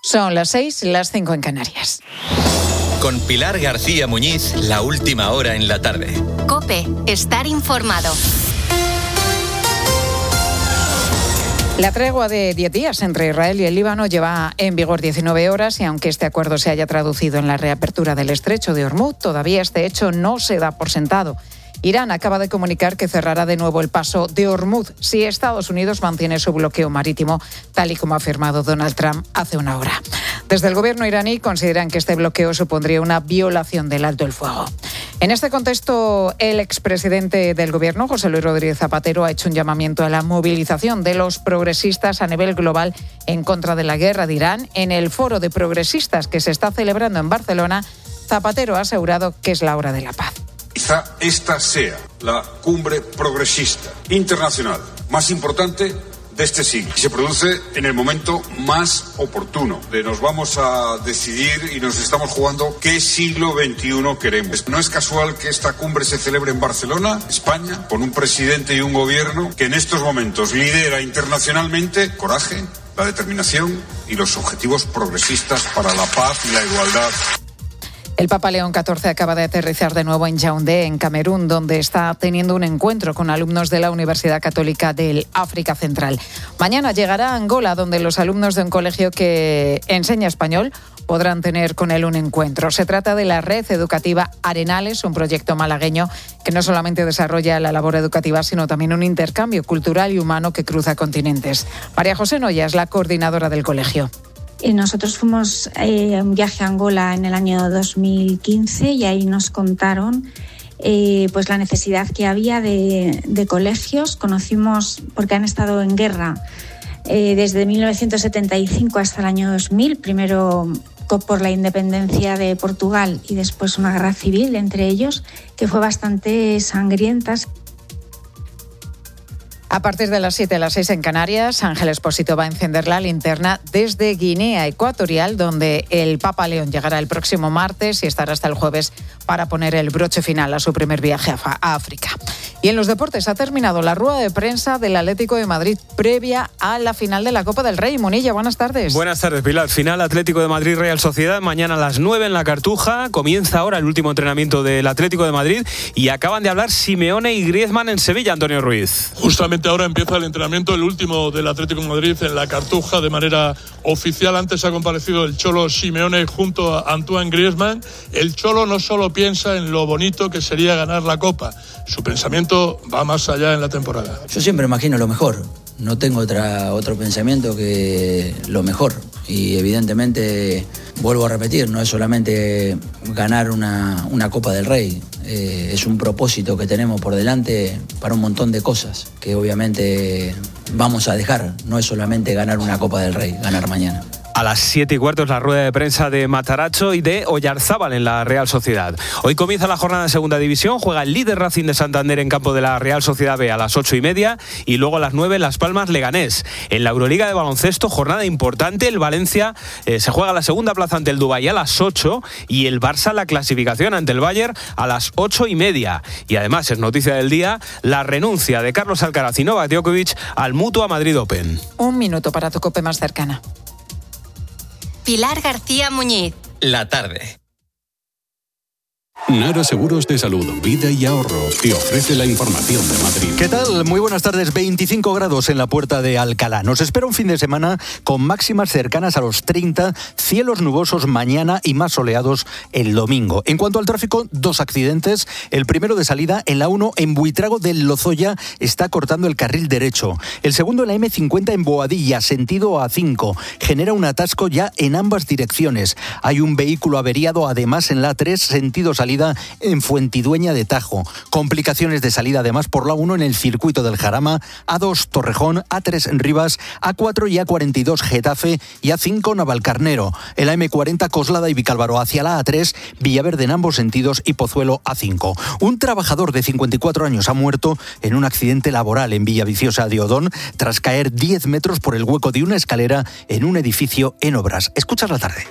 Son las 6, las 5 en Canarias. Con Pilar García Muñiz, la última hora en la tarde. COPE, estar informado. La tregua de 10 días entre Israel y el Líbano lleva en vigor 19 horas y aunque este acuerdo se haya traducido en la reapertura del estrecho de Hormuz, todavía este hecho no se da por sentado. Irán acaba de comunicar que cerrará de nuevo el paso de Hormuz si Estados Unidos mantiene su bloqueo marítimo, tal y como ha afirmado Donald Trump hace una hora. Desde el gobierno iraní consideran que este bloqueo supondría una violación del alto el fuego. En este contexto, el expresidente del gobierno, José Luis Rodríguez Zapatero, ha hecho un llamamiento a la movilización de los progresistas a nivel global en contra de la guerra de Irán. En el foro de progresistas que se está celebrando en Barcelona, Zapatero ha asegurado que es la hora de la paz. Quizá esta sea la cumbre progresista internacional más importante de este siglo. Se produce en el momento más oportuno. Nos vamos a decidir y nos estamos jugando qué siglo XXI queremos. No es casual que esta cumbre se celebre en Barcelona, España, con un presidente y un gobierno que en estos momentos lidera internacionalmente coraje, la determinación y los objetivos progresistas para la paz y la igualdad. El Papa León XIV acaba de aterrizar de nuevo en Yaoundé, en Camerún, donde está teniendo un encuentro con alumnos de la Universidad Católica del África Central. Mañana llegará a Angola, donde los alumnos de un colegio que enseña español podrán tener con él un encuentro. Se trata de la Red Educativa Arenales, un proyecto malagueño que no solamente desarrolla la labor educativa, sino también un intercambio cultural y humano que cruza continentes. María José Noya es la coordinadora del colegio. Nosotros fuimos a un viaje a Angola en el año 2015 y ahí nos contaron pues la necesidad que había de colegios. Conocimos, porque han estado en guerra desde 1975 hasta el año 2000, primero por la independencia de Portugal y después una guerra civil entre ellos, que fue bastante sangrienta. A partir de las 7 a las 6 en Canarias, Ángel Expósito va a encender la linterna desde Guinea Ecuatorial, donde el Papa León llegará el próximo martes y estará hasta el jueves para poner el broche final a su primer viaje a África. Y en los deportes ha terminado la rueda de prensa del Atlético de Madrid previa a la final de la Copa del Rey. Munilla, buenas tardes. Buenas tardes, Pilar. Final Atlético de Madrid Real Sociedad mañana a las 9 en la Cartuja. Comienza ahora el último entrenamiento del Atlético de Madrid y acaban de hablar Simeone y Griezmann en Sevilla, Antonio Ruiz. Justamente ahora empieza el entrenamiento, el último del Atlético de Madrid en la Cartuja de manera oficial. Antes ha comparecido el Cholo Simeone junto a Antoine Griezmann. El Cholo no solo piensa en lo bonito que sería ganar la Copa, su pensamiento va más allá en la temporada. Yo siempre imagino lo mejor, no tengo otro pensamiento que lo mejor y evidentemente vuelvo a repetir, no es solamente ganar una Copa del Rey, es un propósito que tenemos por delante para un montón de cosas que obviamente vamos a dejar, no es solamente ganar una Copa del Rey, ganar mañana. A las 7:15 es la rueda de prensa de Matarazzo y de Oyarzábal en la Real Sociedad. Hoy comienza la jornada de Segunda División, juega el líder Racing de Santander en campo de la Real Sociedad B a las 8:30 y luego a las 9 Las Palmas Leganés. En la Euroliga de baloncesto, jornada importante, el Valencia se juega la segunda plaza ante el Dubái a las 8 y el Barça la clasificación ante el Bayern a las 8:30. Y además es noticia del día la renuncia de Carlos Alcaraz y Novak Djokovic al Mutua Madrid Open. Un minuto para tu COPE más cercana. Pilar García Muñiz. La tarde. Nara Seguros de Salud, Vida y Ahorro te ofrece la información de Madrid. ¿Qué tal? Muy buenas tardes. 25 grados en la Puerta de Alcalá. Nos espera un fin de semana con máximas cercanas a los 30, cielos nubosos mañana y más soleados el domingo. En cuanto al tráfico, 2 accidentes. El primero de salida en la 1 en Buitrago del Lozoya está cortando el carril derecho. El segundo en la M50 en Boadilla, sentido A5. Genera un atasco ya en ambas direcciones. Hay un vehículo averiado además en la 3, sentido salida en Fuentidueña de Tajo. Complicaciones de salida además por la 1 en el circuito del Jarama, A2 Torrejón, A3 Rivas, A4 y A42 Getafe y A5 Navalcarnero. En la M40 Coslada y Vicálvaro hacia la A3, Villaverde en ambos sentidos y Pozuelo A5. Un trabajador de 54 años ha muerto en un accidente laboral en Villaviciosa de Odón tras caer 10 metros por el hueco de una escalera en un edificio en obras. Escuchas la tarde.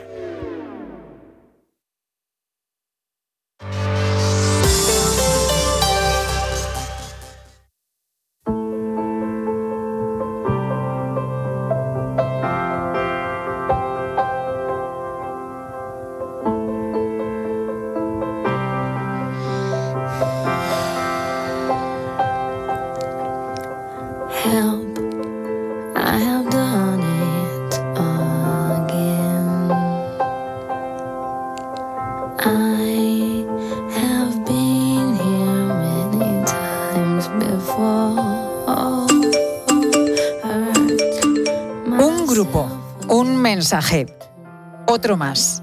Un grupo, un mensaje, otro más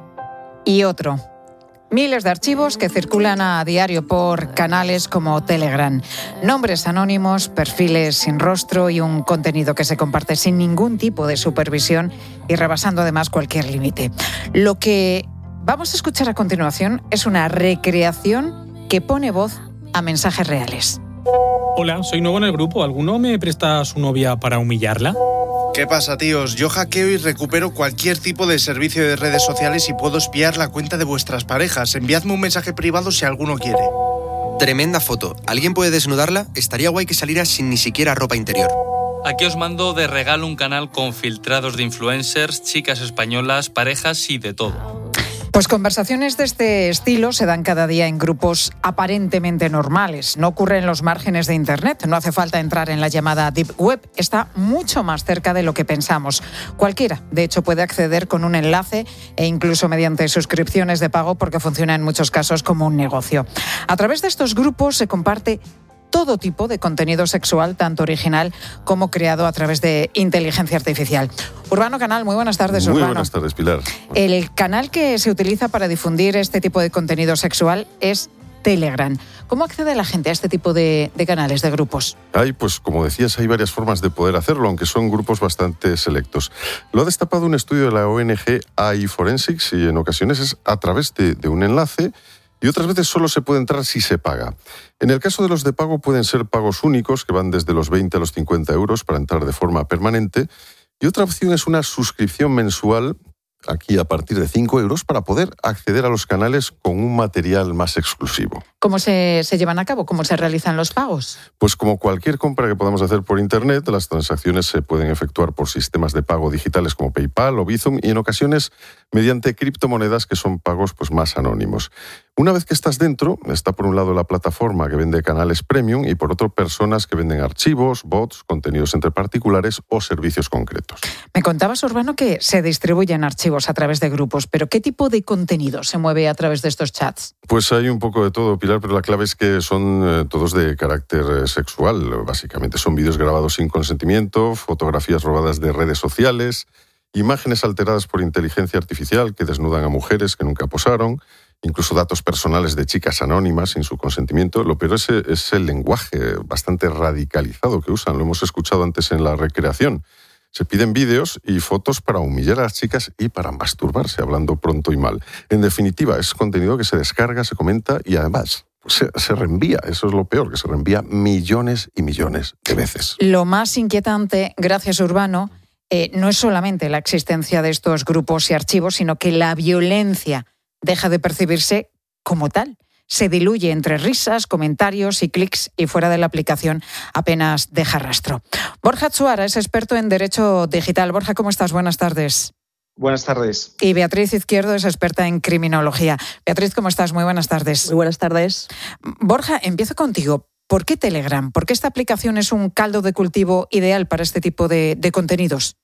y otro. Miles de archivos que circulan a diario por canales como Telegram. Nombres anónimos, perfiles sin rostro y un contenido que se comparte sin ningún tipo de supervisión y rebasando además cualquier límite. Lo que vamos a escuchar a continuación es una recreación que pone voz a mensajes reales. Hola, soy nuevo en el grupo. ¿Alguno me presta a su novia para humillarla? ¿Qué pasa, tíos? Yo hackeo y recupero cualquier tipo de servicio de redes sociales y puedo espiar la cuenta de vuestras parejas. Enviadme un mensaje privado si alguno quiere. Tremenda foto. ¿Alguien puede desnudarla? Estaría guay que saliera sin ni siquiera ropa interior. Aquí os mando de regalo un canal con filtrados de influencers, chicas españolas, parejas y de todo. Pues conversaciones de este estilo se dan cada día en grupos aparentemente normales. No ocurre en los márgenes de Internet. No hace falta entrar en la llamada Deep Web. Está mucho más cerca de lo que pensamos. Cualquiera, de hecho, puede acceder con un enlace e incluso mediante suscripciones de pago porque funciona en muchos casos como un negocio. A través de estos grupos se comparte todo tipo de contenido sexual, tanto original como creado a través de inteligencia artificial. Urbano Canal, muy buenas tardes, Urbano. Muy buenas tardes, Pilar. El canal que se utiliza para difundir este tipo de contenido sexual es Telegram. ¿Cómo accede la gente a este tipo de canales, de grupos? Pues como decías, hay varias formas de poder hacerlo, aunque son grupos bastante selectos. Lo ha destapado un estudio de la ONG AI Forensics y en ocasiones es a través de un enlace y otras veces solo se puede entrar si se paga. En el caso de los de pago pueden ser pagos únicos que van desde los 20 a los 50 euros para entrar de forma permanente y otra opción es una suscripción mensual, aquí a partir de 5 euros, para poder acceder a los canales con un material más exclusivo. ¿Cómo se llevan a cabo? ¿Cómo se realizan los pagos? Pues como cualquier compra que podamos hacer por Internet, las transacciones se pueden efectuar por sistemas de pago digitales como PayPal o Bizum y en ocasiones mediante criptomonedas que son pagos más anónimos. Una vez que estás dentro, está por un lado la plataforma que vende canales premium y por otro personas que venden archivos, bots, contenidos entre particulares o servicios concretos. Me contabas, Urbano, que se distribuyen archivos a través de grupos, pero ¿qué tipo de contenido se mueve a través de estos chats? Pues hay un poco de todo, Pilar, pero la clave es que son todos de carácter sexual. Básicamente son vídeos grabados sin consentimiento, fotografías robadas de redes sociales, imágenes alteradas por inteligencia artificial que desnudan a mujeres que nunca posaron, incluso datos personales de chicas anónimas sin su consentimiento. Lo peor es el lenguaje bastante radicalizado que usan. Lo hemos escuchado antes en la recreación. Se piden vídeos y fotos para humillar a las chicas y para masturbarse, hablando pronto y mal. En definitiva, es contenido que se descarga, se comenta y además se reenvía. Eso es lo peor, que se reenvía millones y millones de veces. Lo más inquietante, gracias Urbano, no es solamente la existencia de estos grupos y archivos, sino que la violencia deja de percibirse como tal. Se diluye entre risas, comentarios y clics y fuera de la aplicación apenas deja rastro. Borja Tsuara es experto en Derecho Digital. Borja, ¿cómo estás? Buenas tardes. Buenas tardes. Y Beatriz Izquierdo es experta en criminología. Beatriz, ¿cómo estás? Muy buenas tardes. Muy buenas tardes. Borja, empiezo contigo. ¿Por qué Telegram? ¿Por qué esta aplicación es un caldo de cultivo ideal para este tipo de contenidos?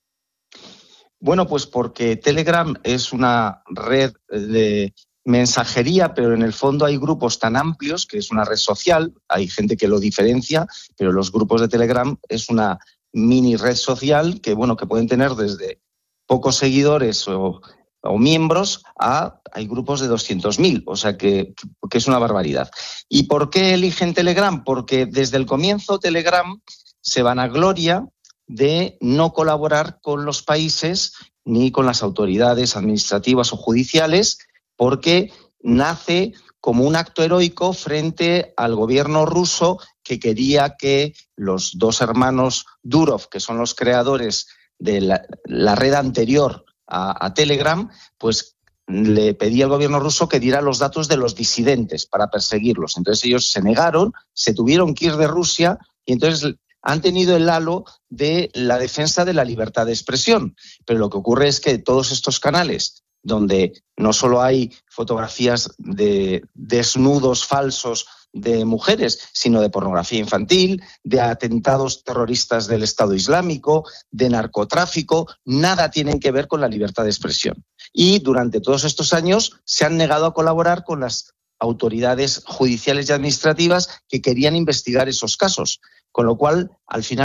Bueno, pues porque Telegram es una red de mensajería, pero en el fondo hay grupos tan amplios que es una red social, hay gente que lo diferencia, pero los grupos de Telegram es una mini red social que pueden tener desde pocos seguidores o miembros hay grupos de 200.000, o sea que es una barbaridad. ¿Y por qué eligen Telegram? Porque desde el comienzo Telegram se vanagloria de no colaborar con los países ni con las autoridades administrativas o judiciales, porque nace como un acto heroico frente al gobierno ruso que quería que los dos hermanos Durov, que son los creadores de la red anterior a Telegram, pues le pedía al gobierno ruso que diera los datos de los disidentes para perseguirlos. Entonces ellos se negaron, se tuvieron que ir de Rusia y entonces han tenido el halo de la defensa de la libertad de expresión. Pero lo que ocurre es que todos estos canales, donde no solo hay fotografías de desnudos falsos de mujeres, sino de pornografía infantil, de atentados terroristas del Estado Islámico, de narcotráfico, nada tienen que ver con la libertad de expresión. Y durante todos estos años se han negado a colaborar con las autoridades judiciales y administrativas que querían investigar esos casos. Con lo cual, al final,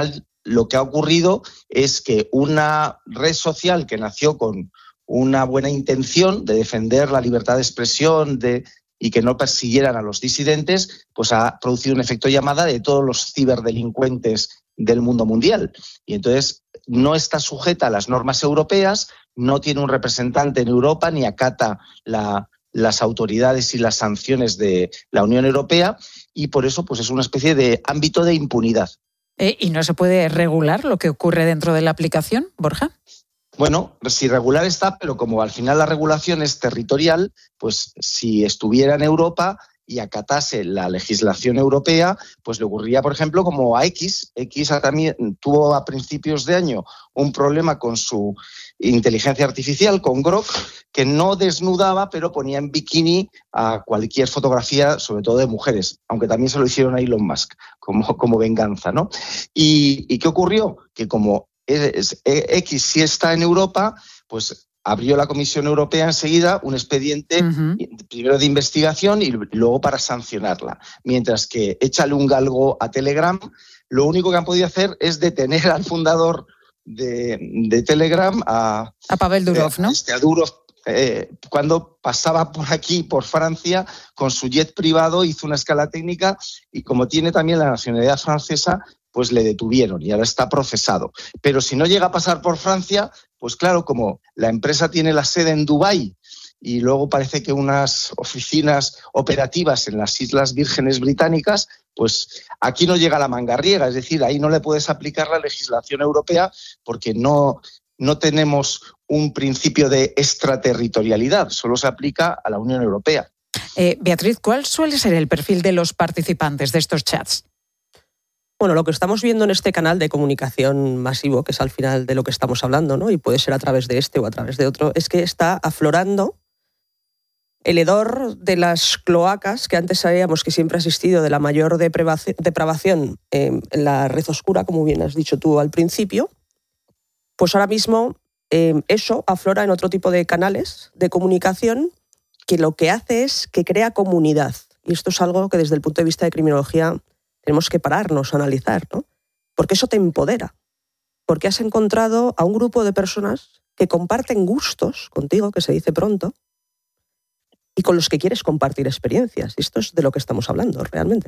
lo que ha ocurrido es que una red social que nació con una buena intención de defender la libertad de expresión y que no persiguieran a los disidentes, pues ha producido un efecto llamada de todos los ciberdelincuentes del mundo mundial. Y entonces no está sujeta a las normas europeas, no tiene un representante en Europa ni acata las autoridades y las sanciones de la Unión Europea, y por eso pues es una especie de ámbito de impunidad. ¿Y no se puede regular lo que ocurre dentro de la aplicación, Borja? Bueno, si regular está, pero como al final la regulación es territorial, pues si estuviera en Europa y acatase la legislación europea, pues le ocurriría, por ejemplo, como a X. X también tuvo a principios de año un problema con su inteligencia artificial, con Grok, que no desnudaba, pero ponía en bikini a cualquier fotografía, sobre todo de mujeres, aunque también se lo hicieron a Elon Musk, como venganza, ¿no? ¿Y qué ocurrió? Que como X sí está en Europa, pues abrió la Comisión Europea enseguida un expediente, primero de investigación y luego para sancionarla. Mientras que échale un galgo a Telegram, lo único que han podido hacer es detener al fundador de Telegram, a Pavel Durov, ¿no? A Durov, cuando pasaba por aquí, por Francia, con su jet privado, hizo una escala técnica y como tiene también la nacionalidad francesa, pues le detuvieron y ahora está procesado. Pero si no llega a pasar por Francia, pues claro, como la empresa tiene la sede en Dubái y luego parece que unas oficinas operativas en las Islas Vírgenes Británicas, pues aquí no llega la mangarriega, es decir, ahí no le puedes aplicar la legislación europea porque no tenemos un principio de extraterritorialidad, solo se aplica a la Unión Europea. Beatriz, ¿cuál suele ser el perfil de los participantes de estos chats? Bueno, lo que estamos viendo en este canal de comunicación masivo, que es al final de lo que estamos hablando, ¿no? Y puede ser a través de este o a través de otro, es que está aflorando el hedor de las cloacas que antes sabíamos que siempre ha existido, de la mayor depravación en la red oscura, como bien has dicho tú al principio. Pues ahora mismo eso aflora en otro tipo de canales de comunicación que lo que hace es que crea comunidad. Y esto es algo que desde el punto de vista de criminología tenemos que pararnos a analizar, ¿no? Porque eso te empodera. Porque has encontrado a un grupo de personas que comparten gustos contigo, que se dice pronto, y con los que quieres compartir experiencias. Y esto es de lo que estamos hablando realmente.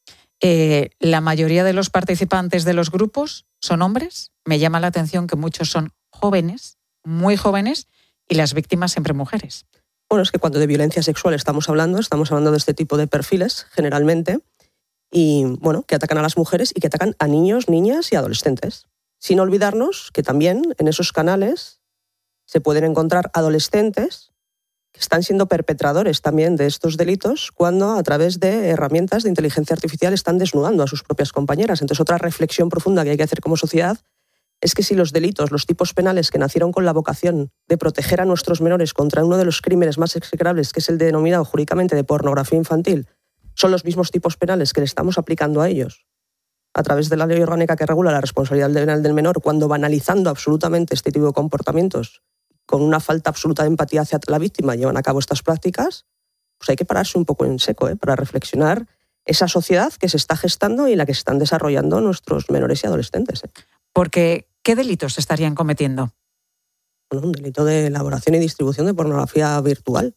La mayoría de los participantes de los grupos son hombres. Me llama la atención que muchos son jóvenes, muy jóvenes, y las víctimas siempre mujeres. Bueno, es que cuando de violencia sexual estamos hablando de este tipo de perfiles, generalmente, y bueno, que atacan a las mujeres y que atacan a niños, niñas y adolescentes. Sin olvidarnos que también en esos canales se pueden encontrar adolescentes que están siendo perpetradores también de estos delitos cuando a través de herramientas de inteligencia artificial están desnudando a sus propias compañeras. Entonces, otra reflexión profunda que hay que hacer como sociedad es que si los delitos, los tipos penales que nacieron con la vocación de proteger a nuestros menores contra uno de los crímenes más execrables, que es el denominado jurídicamente de pornografía infantil, son los mismos tipos penales que le estamos aplicando a ellos a través de la ley orgánica que regula la responsabilidad penal del menor, cuando banalizando absolutamente este tipo de comportamientos, con una falta absoluta de empatía hacia la víctima, llevan a cabo estas prácticas, pues hay que pararse un poco en seco para reflexionar esa sociedad que se está gestando y en la que se están desarrollando nuestros menores y adolescentes. Porque, ¿qué delitos estarían cometiendo? Bueno, un delito de elaboración y distribución de pornografía virtual.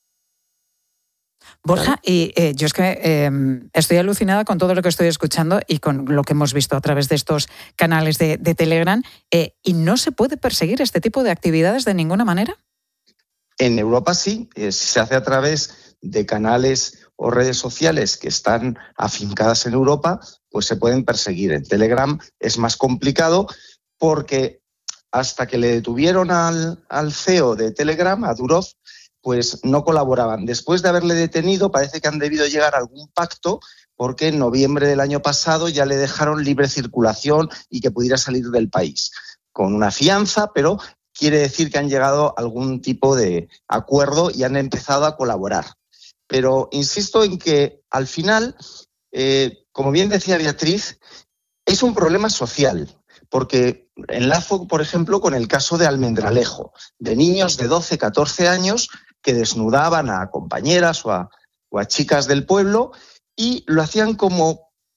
Borja, y yo es que estoy alucinada con todo lo que estoy escuchando y con lo que hemos visto a través de estos canales de Telegram, y no se puede perseguir este tipo de actividades de ninguna manera. En Europa sí, se hace a través de canales o redes sociales que están afincadas en Europa, pues se pueden perseguir. En Telegram es más complicado porque hasta que le detuvieron al CEO de Telegram, a Durov, pues no colaboraban. Después de haberle detenido, parece que han debido llegar a algún pacto, porque en noviembre del año pasado ya le dejaron libre circulación y que pudiera salir del país, con una fianza, pero quiere decir que han llegado a algún tipo de acuerdo y han empezado a colaborar. Pero insisto en que al final, como bien decía Beatriz, es un problema social, porque enlazo, por ejemplo, con el caso de Almendralejo, de niños de 12, 14 años que desnudaban a compañeras o a chicas del pueblo y lo hacían como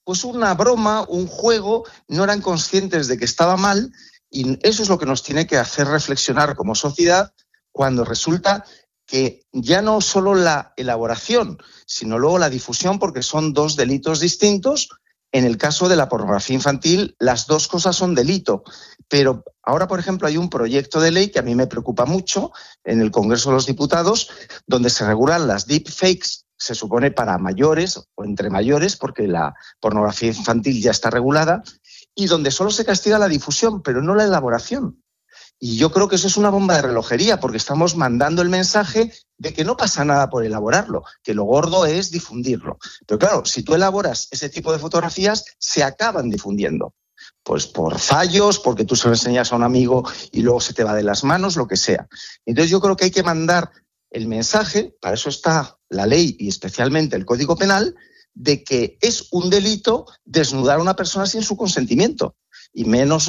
pues una broma, un juego, no eran conscientes de que estaba mal, y eso es lo que nos tiene que hacer reflexionar como sociedad cuando resulta que ya no solo la elaboración, sino luego la difusión, porque son dos delitos distintos. En el caso de la pornografía infantil, las dos cosas son delito. Pero ahora, por ejemplo, hay un proyecto de ley que a mí me preocupa mucho en el Congreso de los Diputados, donde se regulan las deepfakes, se supone para mayores o entre mayores, porque la pornografía infantil ya está regulada, y donde solo se castiga la difusión, pero no la elaboración. Y yo creo que eso es una bomba de relojería, porque estamos mandando el mensaje de que no pasa nada por elaborarlo, que lo gordo es difundirlo. Pero claro, si tú elaboras ese tipo de fotografías, se acaban difundiendo. Pues por fallos, porque tú se lo enseñas a un amigo y luego se te va de las manos, lo que sea. Entonces yo creo que hay que mandar el mensaje, para eso está la ley y especialmente el Código Penal, de que es un delito desnudar a una persona sin su consentimiento. Y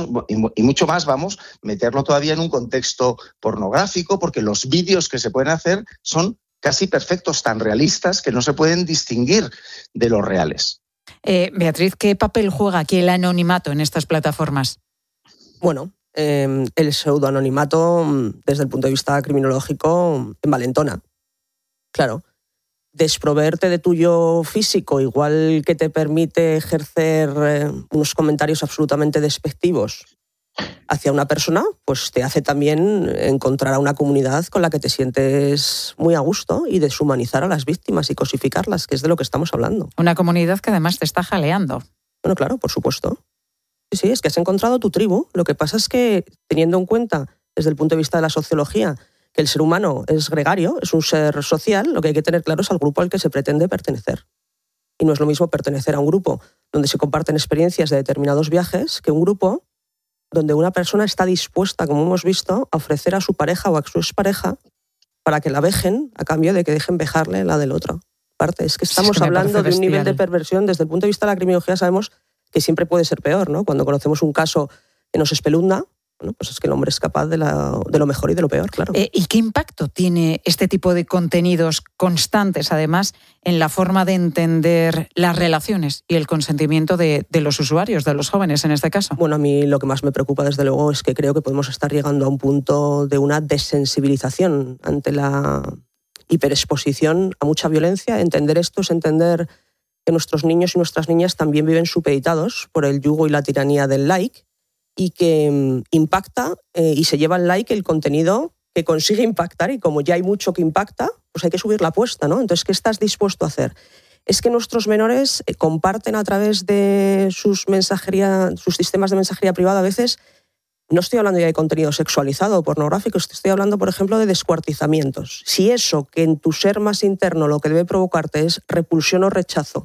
mucho más, meterlo todavía en un contexto pornográfico, porque los vídeos que se pueden hacer son casi perfectos, tan realistas que no se pueden distinguir de los reales. Beatriz, ¿qué papel juega aquí el anonimato en estas plataformas? Bueno, el pseudoanonimato, desde el punto de vista criminológico, envalentona. Claro. Desproveerte de tu yo físico, igual que te permite ejercer unos comentarios absolutamente despectivos hacia una persona, pues te hace también encontrar a una comunidad con la que te sientes muy a gusto y deshumanizar a las víctimas y cosificarlas, que es de lo que estamos hablando. Una comunidad que además te está jaleando. Bueno, claro, por supuesto. Sí, es que has encontrado tu tribu. Lo que pasa es que, teniendo en cuenta, desde el punto de vista de la sociología, que el ser humano es gregario, es un ser social, lo que hay que tener claro es al grupo al que se pretende pertenecer. Y no es lo mismo pertenecer a un grupo donde se comparten experiencias de determinados viajes que un grupo donde una persona está dispuesta, como hemos visto, a ofrecer a su pareja o a su expareja para que la vejen a cambio de que dejen vejarle la del otro. Aparte, es que estamos hablando de un nivel de perversión. Desde el punto de vista de la criminología sabemos que siempre puede ser peor, ¿no? Cuando conocemos un caso que nos espelunda, bueno, pues es que el hombre es capaz de lo mejor y de lo peor, claro. ¿Y qué impacto tiene este tipo de contenidos constantes, además, en la forma de entender las relaciones y el consentimiento de los usuarios, de los jóvenes en este caso? Bueno, a mí lo que más me preocupa, desde luego, es que creo que podemos estar llegando a un punto de una desensibilización ante la hiperexposición a mucha violencia. Entender esto es entender que nuestros niños y nuestras niñas también viven supeditados por el yugo y la tiranía del like, y que impacta y se lleva el like el contenido que consigue impactar, y como ya hay mucho que impacta, pues hay que subir la apuesta, ¿no? Entonces, ¿qué estás dispuesto a hacer? Es que nuestros menores comparten a través de sus sistemas de mensajería privada a veces. No estoy hablando ya de contenido sexualizado o pornográfico, estoy hablando, por ejemplo, de descuartizamientos. Si eso que en tu ser más interno lo que debe provocarte es repulsión o rechazo,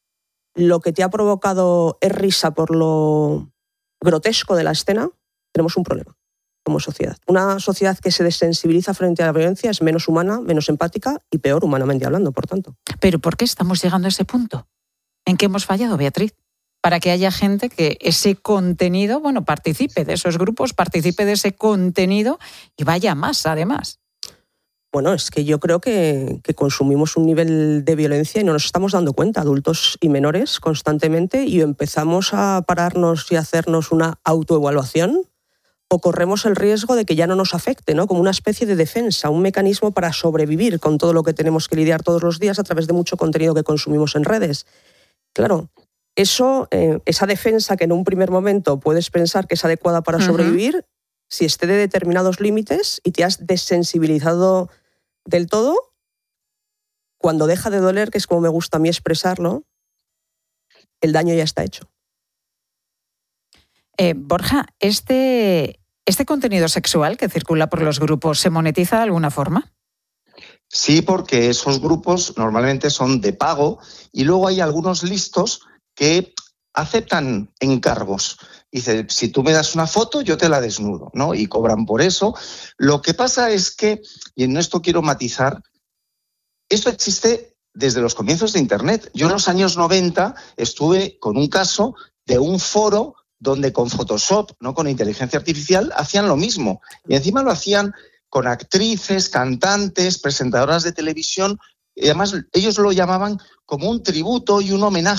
lo que te ha provocado es risa por lo grotesco de la escena, tenemos un problema como sociedad. Una sociedad que se desensibiliza frente a la violencia es menos humana, menos empática y peor humanamente hablando, por tanto. ¿Pero por qué estamos llegando a ese punto? ¿En qué hemos fallado, Beatriz? Para que haya gente que ese contenido, participe de esos grupos, participe de ese contenido y vaya más, además. Bueno, es que yo creo que consumimos un nivel de violencia y no nos estamos dando cuenta, adultos y menores, constantemente, y empezamos a pararnos y a hacernos una autoevaluación, o corremos el riesgo de que ya no nos afecte, ¿no? Como una especie de defensa, un mecanismo para sobrevivir con todo lo que tenemos que lidiar todos los días a través de mucho contenido que consumimos en redes. Claro, esa defensa que en un primer momento puedes pensar que es adecuada para sobrevivir, si excede de determinados límites y te has desensibilizado del todo, cuando deja de doler, que es como me gusta a mí expresarlo, el daño ya está hecho. Borja, ¿este contenido sexual que circula por los grupos se monetiza de alguna forma? Sí, porque esos grupos normalmente son de pago y luego hay algunos listos que aceptan encargos. Dice, si tú me das una foto, yo te la desnudo, ¿no? Y cobran por eso. Lo que pasa es que, y en esto quiero matizar, esto existe desde los comienzos de Internet. Yo en los años 90 estuve con un caso de un foro donde con Photoshop, no con inteligencia artificial, hacían lo mismo. Y encima lo hacían con actrices, cantantes, presentadoras de televisión. Y además ellos lo llamaban como un tributo y un homenaje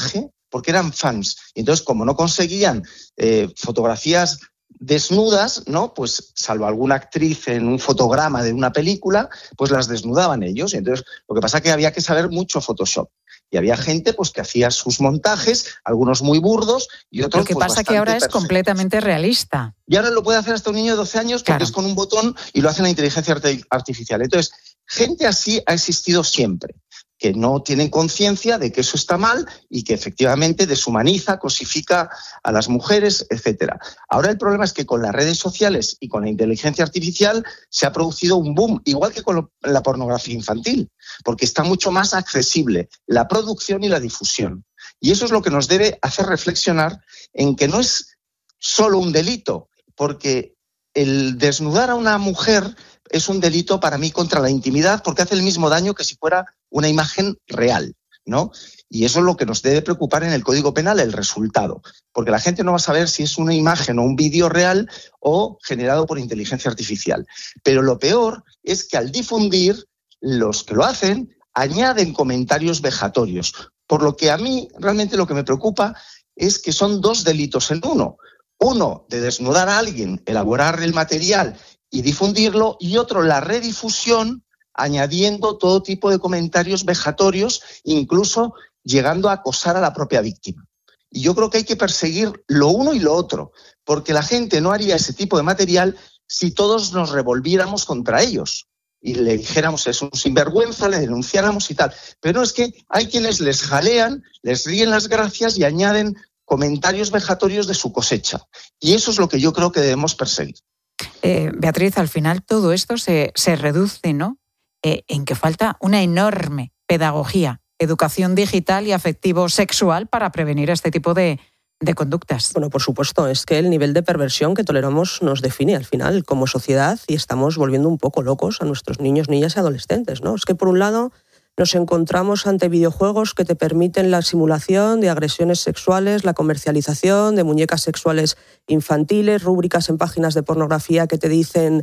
porque eran fans. Y entonces, como no conseguían fotografías desnudas, ¿no? Pues salvo alguna actriz en un fotograma de una película, pues las desnudaban ellos. Y entonces, lo que pasa es que había que saber mucho Photoshop. Y había gente pues que hacía sus montajes, algunos muy burdos y otros lo que pues, pasa que ahora es completamente realista. Y ahora lo puede hacer hasta un niño de 12 años porque es con un botón y lo hace la inteligencia artificial. Entonces, gente así ha existido siempre, que no tienen conciencia de que eso está mal y que efectivamente deshumaniza, cosifica a las mujeres, etcétera. Ahora el problema es que con las redes sociales y con la inteligencia artificial se ha producido un boom, igual que con la pornografía infantil, porque está mucho más accesible la producción y la difusión. Y eso es lo que nos debe hacer reflexionar en que no es solo un delito, porque el desnudar a una mujer es un delito para mí contra la intimidad porque hace el mismo daño que si fuera una imagen real, ¿no? Y eso es lo que nos debe preocupar en el Código Penal, el resultado, porque la gente no va a saber si es una imagen o un vídeo real o generado por inteligencia artificial. Pero lo peor es que al difundir, los que lo hacen añaden comentarios vejatorios, por lo que a mí realmente lo que me preocupa es que son dos delitos en uno. Uno, de desnudar a alguien, elaborar el material y difundirlo, y otro, la redifusión, añadiendo todo tipo de comentarios vejatorios, incluso llegando a acosar a la propia víctima. Y yo creo que hay que perseguir lo uno y lo otro, porque la gente no haría ese tipo de material si todos nos revolviéramos contra ellos y le dijéramos es un sinvergüenza, le denunciáramos y tal. Pero no, es que hay quienes les jalean, les ríen las gracias y añaden comentarios vejatorios de su cosecha. Y eso es lo que yo creo que debemos perseguir. Beatriz, al final todo esto se reduce, ¿no?, en que falta una enorme pedagogía, educación digital y afectivo-sexual para prevenir este tipo de conductas. Bueno, por supuesto, es que el nivel de perversión que toleramos nos define al final como sociedad y estamos volviendo un poco locos a nuestros niños, niñas y adolescentes, ¿no? Es que por un lado nos encontramos ante videojuegos que te permiten la simulación de agresiones sexuales, la comercialización de muñecas sexuales infantiles, rúbricas en páginas de pornografía que te dicen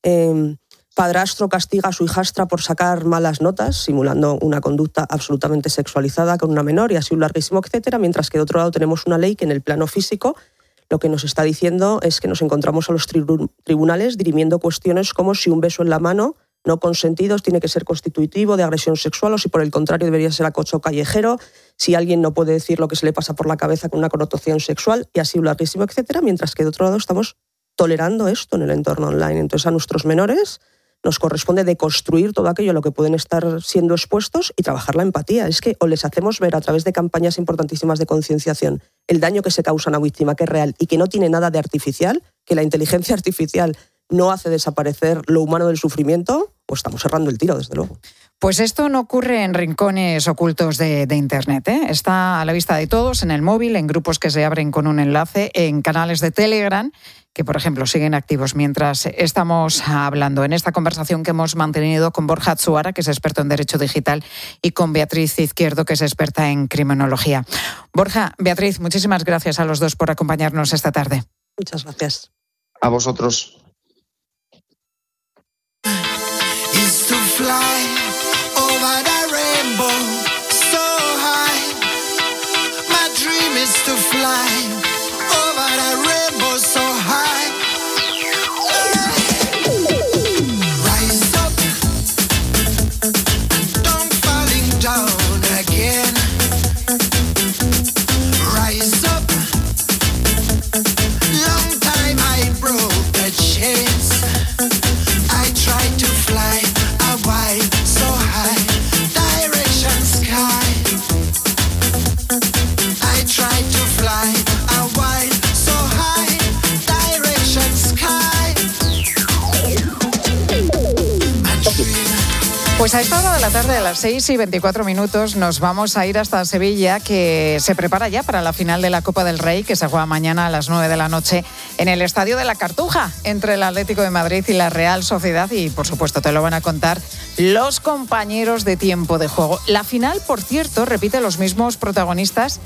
padrastro castiga a su hijastra por sacar malas notas, simulando una conducta absolutamente sexualizada con una menor y así un larguísimo etcétera, mientras que de otro lado tenemos una ley que en el plano físico lo que nos está diciendo es que nos encontramos a los tribunales dirimiendo cuestiones como si un beso en la mano no consentidos tiene que ser constitutivo de agresión sexual o si por el contrario debería ser acoso callejero, si alguien no puede decir lo que se le pasa por la cabeza con una connotación sexual y así un larguísimo etcétera, mientras que de otro lado estamos tolerando esto en el entorno online. Entonces a nuestros menores nos corresponde deconstruir todo aquello a lo que pueden estar siendo expuestos y trabajar la empatía. Es que o les hacemos ver a través de campañas importantísimas de concienciación el daño que se causa a una víctima, que es real y que no tiene nada de artificial, que la inteligencia artificial no hace desaparecer lo humano del sufrimiento, pues estamos cerrando el tiro, desde luego. Pues esto no ocurre en rincones ocultos de Internet, ¿eh? Está a la vista de todos, en el móvil, en grupos que se abren con un enlace, en canales de Telegram, que por ejemplo siguen activos mientras estamos hablando. En esta conversación que hemos mantenido con Borja Atsuara, que es experto en Derecho Digital, y con Beatriz Izquierdo, que es experta en Criminología. Borja, Beatriz, muchísimas gracias a los dos por acompañarnos esta tarde. Muchas gracias. A vosotros. Pues a esta hora de la tarde, a las 6:24, nos vamos a ir hasta Sevilla, que se prepara ya para la final de la Copa del Rey, que se juega mañana a las 9 de la noche en el Estadio de la Cartuja, entre el Atlético de Madrid y la Real Sociedad. Y, por supuesto, te lo van a contar los compañeros de Tiempo de Juego. La final, por cierto, repite los mismos protagonistas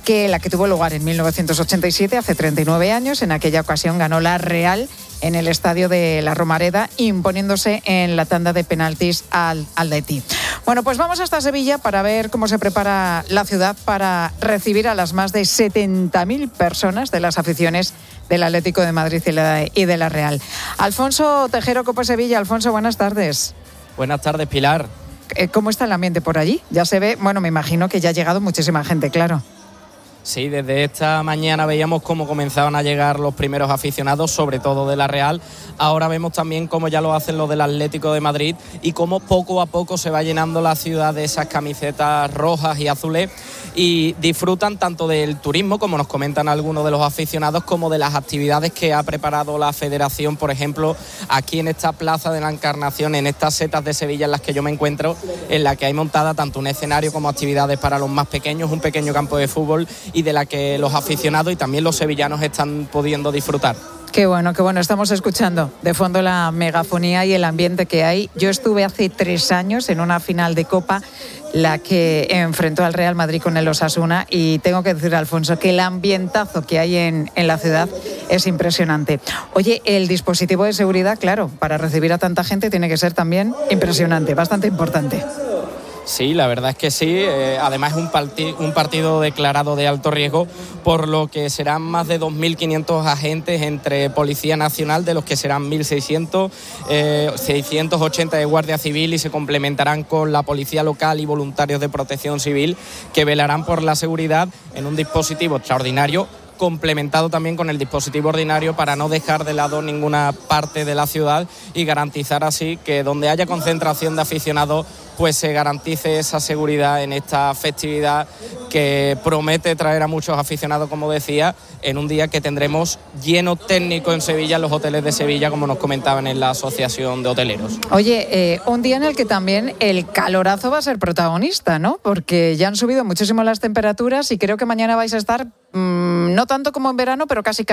que la que tuvo lugar en 1987, hace 39 años. En aquella ocasión ganó la Real en el estadio de la Romareda, imponiéndose en la tanda de penaltis al Atleti. Bueno, pues vamos hasta Sevilla para ver cómo se prepara la ciudad para recibir a las más de 70.000 personas de las aficiones del Atlético de Madrid y de la Real. Alfonso Tejero, Copa Sevilla. Alfonso, buenas tardes. Buenas tardes, Pilar. ¿Cómo está el ambiente por allí? Ya se ve, bueno, me imagino que ya ha llegado muchísima gente, claro. Sí, desde esta mañana veíamos cómo comenzaban a llegar los primeros aficionados, sobre todo de la Real. Ahora vemos también cómo ya lo hacen los del Atlético de Madrid y cómo poco a poco se va llenando la ciudad de esas camisetas rojas y azules, y disfrutan tanto del turismo, como nos comentan algunos de los aficionados, como de las actividades que ha preparado la Federación. Por ejemplo, aquí en esta Plaza de la Encarnación, en estas setas de Sevilla en las que yo me encuentro, en la que hay montada tanto un escenario como actividades para los más pequeños, un pequeño campo de fútbol, y de la que los aficionados y también los sevillanos están pudiendo disfrutar. Qué bueno, estamos escuchando de fondo la megafonía y el ambiente que hay. Yo estuve hace 3 años en una final de Copa, la que enfrentó al Real Madrid con el Osasuna, y tengo que decir, Alfonso, que el ambientazo que hay en la ciudad es impresionante. Oye, el dispositivo de seguridad, claro, para recibir a tanta gente tiene que ser también impresionante, bastante importante. Sí, la verdad es que sí. Además es un partido declarado de alto riesgo, por lo que serán más de 2.500 agentes entre Policía Nacional, de los que serán 1.600, 680 de Guardia Civil, y se complementarán con la Policía Local y voluntarios de Protección Civil, que velarán por la seguridad en un dispositivo extraordinario, complementado también con el dispositivo ordinario, para no dejar de lado ninguna parte de la ciudad y garantizar así que donde haya concentración de aficionados pues se garantice esa seguridad en esta festividad que promete traer a muchos aficionados, como decía, en un día que tendremos lleno técnico en Sevilla, en los hoteles de Sevilla, como nos comentaban en la Asociación de Hoteleros. Oye, un día en el que también el calorazo va a ser protagonista, ¿no? Porque ya han subido muchísimo las temperaturas y creo que mañana vais a estar, no tanto como en verano, pero casi.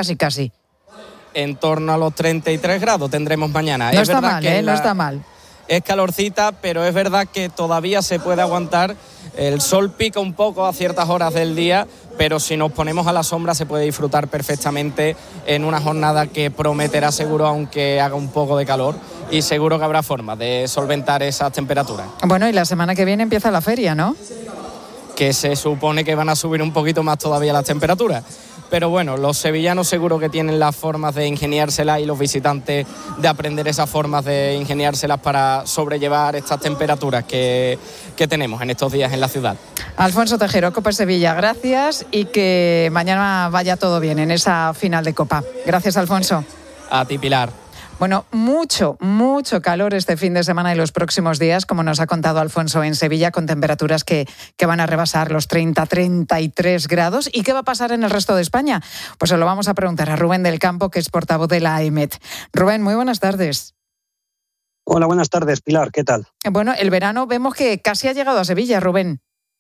En torno a los 33 grados tendremos mañana. No está mal, no está mal. Es calorcita, pero es verdad que todavía se puede aguantar. El sol pica un poco a ciertas horas del día, pero si nos ponemos a la sombra se puede disfrutar perfectamente en una jornada que prometerá seguro, aunque haga un poco de calor, y seguro que habrá forma de solventar esas temperaturas. Bueno, y la semana que viene empieza la feria, ¿no? Que se supone que van a subir un poquito más todavía las temperaturas. Pero bueno, los sevillanos seguro que tienen las formas de ingeniárselas, y los visitantes de aprender esas formas de ingeniárselas para sobrellevar estas temperaturas que tenemos en estos días en la ciudad. Alfonso Tejero, Copa Sevilla, gracias, y que mañana vaya todo bien en esa final de Copa. Gracias, Alfonso. A ti, Pilar. Bueno, mucho calor este fin de semana y los próximos días, como nos ha contado Alfonso, en Sevilla, con temperaturas que van a rebasar los 33 grados. ¿Y qué va a pasar en el resto de España? Pues se lo vamos a preguntar a Rubén del Campo, que es portavoz de la AEMET. Rubén, muy buenas tardes. Hola, buenas tardes, Pilar, ¿qué tal? Bueno, el verano vemos que casi ha llegado a Sevilla, Rubén.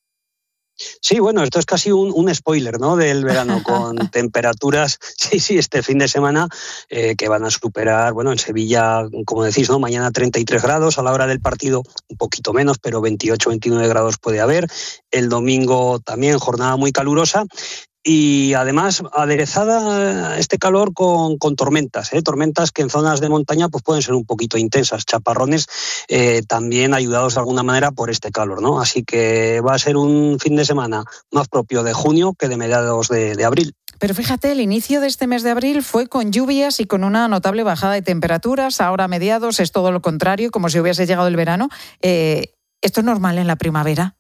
Sí, bueno, esto es casi un spoiler, ¿no?, del verano, con temperaturas, sí, este fin de semana, que van a superar, bueno, en Sevilla, como decís, ¿no?, mañana 33 grados, a la hora del partido un poquito menos, pero 28, 29 grados puede haber. El domingo también jornada muy calurosa. Y además aderezada este calor con tormentas, tormentas que en zonas de montaña pues pueden ser un poquito intensas, chaparrones, también ayudados de alguna manera por este calor, ¿no? Así que va a ser un fin de semana más propio de junio que de mediados de abril. Pero fíjate, el inicio de este mes de abril fue con lluvias y con una notable bajada de temperaturas. Ahora a mediados es todo lo contrario, como si hubiese llegado el verano. ¿Esto es normal en la primavera?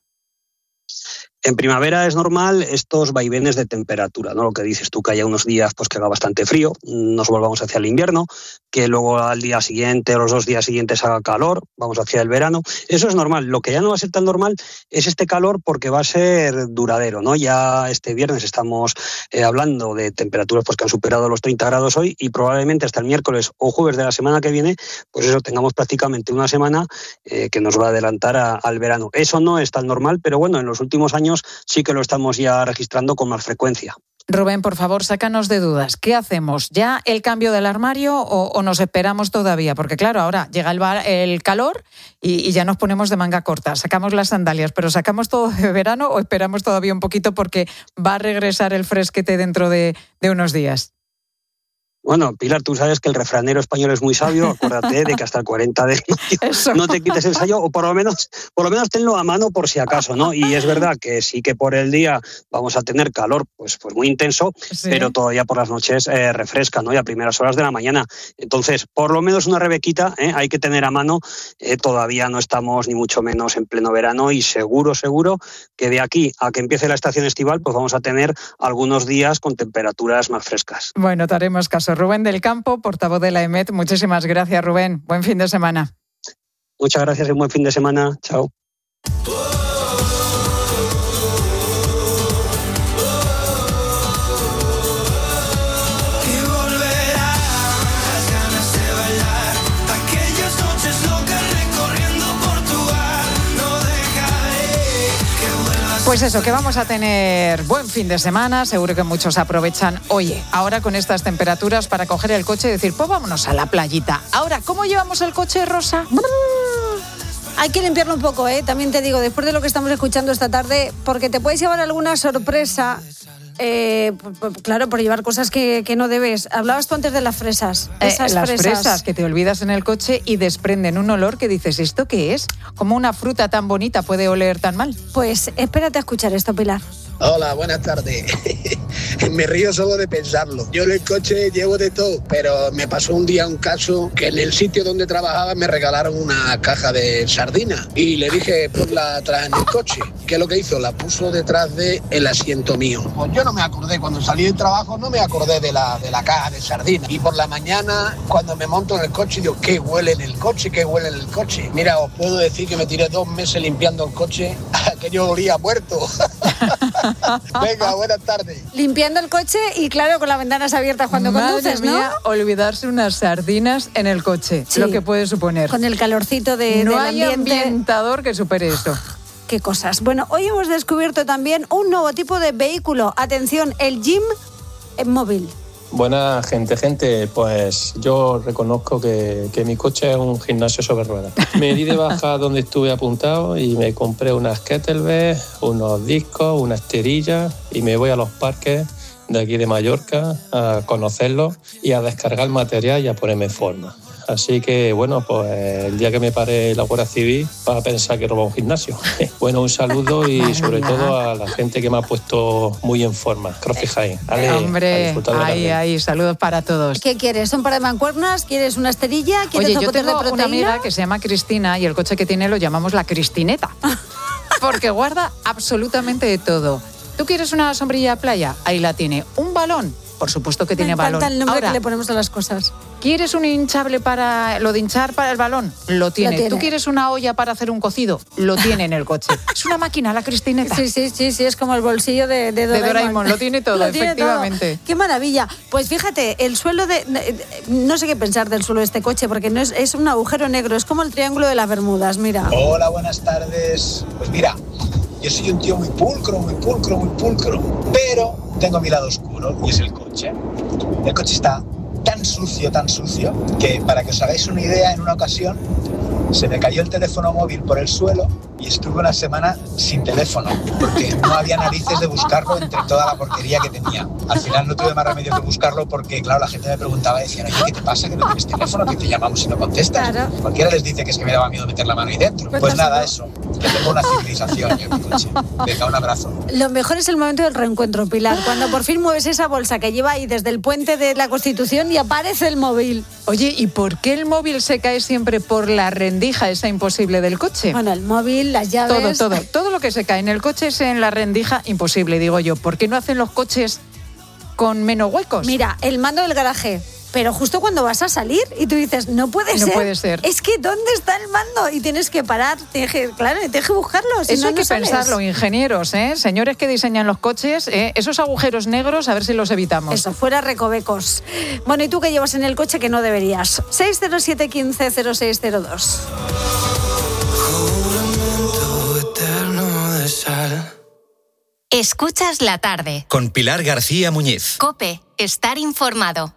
En primavera es normal estos vaivenes de temperatura, ¿no? Lo que dices tú, que haya unos días pues que haga bastante frío, nos volvamos hacia el invierno, que luego al día siguiente o los 2 días siguientes haga calor, vamos hacia el verano. Eso es normal. Lo que ya no va a ser tan normal es este calor, porque va a ser duradero, ¿no? Ya este viernes estamos hablando de temperaturas pues que han superado los 30 grados hoy, y probablemente hasta el miércoles o jueves de la semana que viene, pues eso, tengamos prácticamente una semana que nos va a adelantar al verano. Eso no es tan normal, pero bueno, en los últimos años sí que lo estamos ya registrando con más frecuencia. Rubén, por favor, sácanos de dudas. ¿Qué hacemos? ¿Ya el cambio del armario o nos esperamos todavía? Porque claro, ahora llega el calor y ya nos ponemos de manga corta. Sacamos las sandalias, pero ¿sacamos todo de verano o esperamos todavía un poquito porque va a regresar el fresquete dentro de unos días? Bueno, Pilar, tú sabes que el refranero español es muy sabio. Acuérdate de que hasta el 40 de mayo no te quites el sayo, o por lo menos tenlo a mano por si acaso, ¿no? Y es verdad que sí que por el día vamos a tener calor pues muy intenso, sí, pero todavía por las noches refresca, ¿no? Y a primeras horas de la mañana. Entonces, por lo menos una rebequita hay que tener a mano. Todavía no estamos ni mucho menos en pleno verano y seguro que de aquí a que empiece la estación estival pues vamos a tener algunos días con temperaturas más frescas. Bueno, te haremos caso. Rubén del Campo, portavoz de la EMET. Muchísimas gracias, Rubén. Buen fin de semana. Muchas gracias y buen fin de semana. Chao. Pues eso, que vamos a tener buen fin de semana, seguro que muchos aprovechan, oye, ahora con estas temperaturas para coger el coche y decir, pues vámonos a la playita. Ahora, ¿cómo llevamos el coche, Rosa? Hay que limpiarlo un poco, también te digo, después de lo que estamos escuchando esta tarde, porque te puedes llevar alguna sorpresa. Claro, por llevar cosas que no debes. Hablabas tú antes de las fresas. Las fresas que te olvidas en el coche y desprenden un olor que dices, ¿esto qué es? ¿Cómo una fruta tan bonita puede oler tan mal? Pues espérate a escuchar esto, Pilar. Hola, buenas tardes. Me río solo de pensarlo. Yo en el coche llevo de todo, pero me pasó un día un caso que en el sitio donde trabajaba me regalaron una caja de sardinas y le dije, ponla atrás en el coche. ¿Qué es lo que hizo? La puso detrás del asiento mío. Pues yo no me acordé, cuando salí del trabajo no me acordé de la caja de sardinas. Y por la mañana, cuando me monto en el coche, digo, ¿qué huele en el coche? ¿Qué huele en el coche? Mira, os puedo decir que me tiré 2 meses limpiando el coche, que yo olía muerto. Venga, buenas tardes. Limpiando el coche y claro, con las ventanas abiertas cuando conduces, ¿no? Mía, olvidarse unas sardinas en el coche, sí, lo que puede suponer. Con el calorcito del ambiente. No hay ambientador que supere eso. Qué cosas. Bueno, hoy hemos descubierto también un nuevo tipo de vehículo. Atención, el gym móvil. Buena gente, pues yo reconozco que mi coche es un gimnasio sobre ruedas. Me di de baja donde estuve apuntado y me compré unas kettlebells, unos discos, una esterilla y me voy a los parques de aquí de Mallorca a conocerlos y a descargar material y a ponerme en forma. Así que, bueno, pues el día que me pare la Guardia Civil va a pensar que roba un gimnasio. Bueno, un saludo y sobre todo a la gente que me ha puesto muy en forma. Que os fijáis. Hombre, ahí, saludos para todos. ¿Qué quieres? ¿Son para mancuernas? ¿Quieres una esterilla? ¿Quieres Oye, yo tengo una amiga que se llama Cristina y el coche que tiene lo llamamos la Cristineta. Porque guarda absolutamente de todo. ¿Tú quieres una sombrilla de playa? Ahí la tiene. ¿Un balón? Por supuesto que tiene balón. Me encanta el nombre que le ponemos a las cosas. ¿Quieres un hinchable para lo de hinchar para el balón? Lo tiene. ¿Tú quieres una olla para hacer un cocido? Lo tiene en el coche. Es una máquina, la Cristineta. Sí, es como el bolsillo de Doraemon. Lo tiene todo, efectivamente. Todo. ¡Qué maravilla! Pues fíjate, el suelo no sé qué pensar del suelo de este coche, porque no es un agujero negro, es como el triángulo de las Bermudas, mira. Hola, buenas tardes. Pues mira, yo soy un tío muy pulcro, pero tengo mi lado oscuro y es el coche. El coche está tan sucio, que para que os hagáis una idea, en una ocasión se me cayó el teléfono móvil por el suelo y estuve una semana sin teléfono, porque no había narices de buscarlo entre toda la porquería que tenía. Al final no tuve más remedio que buscarlo porque, claro, la gente me preguntaba, decían, oye, ¿qué te pasa? ¿Que no tienes teléfono? ¿Que te llamamos y no contestas? Claro. Cualquiera les dice que es que me daba miedo meter la mano ahí dentro. Pues nada, eso, que tengo una civilización yo en mi coche. Venga, un abrazo. Lo mejor es el momento del reencuentro, Pilar, cuando por fin mueves esa bolsa que lleva ahí desde el puente de la Constitución y aparece el móvil. Oye, ¿y por qué el móvil se cae siempre por la rendija esa imposible del coche? Bueno, el móvil, las llaves... Todo lo que se cae en el coche es en la rendija imposible, digo yo. ¿Por qué no hacen los coches con menos huecos? Mira, el mando del garaje, pero justo cuando vas a salir y tú dices, no puede ser. Es que ¿dónde está el mando? Y tienes que parar, tienes que buscarlo. Si eso no, hay que sales. pensarlo, ingenieros, señores que diseñan los coches, esos agujeros negros, a ver si los evitamos. Eso, fuera recovecos. Bueno, ¿y tú qué llevas en el coche que no deberías? 607 15 0602. Juramento eterno de sal. Escuchas la tarde. Con Pilar García Muñiz. COPE. Estar informado.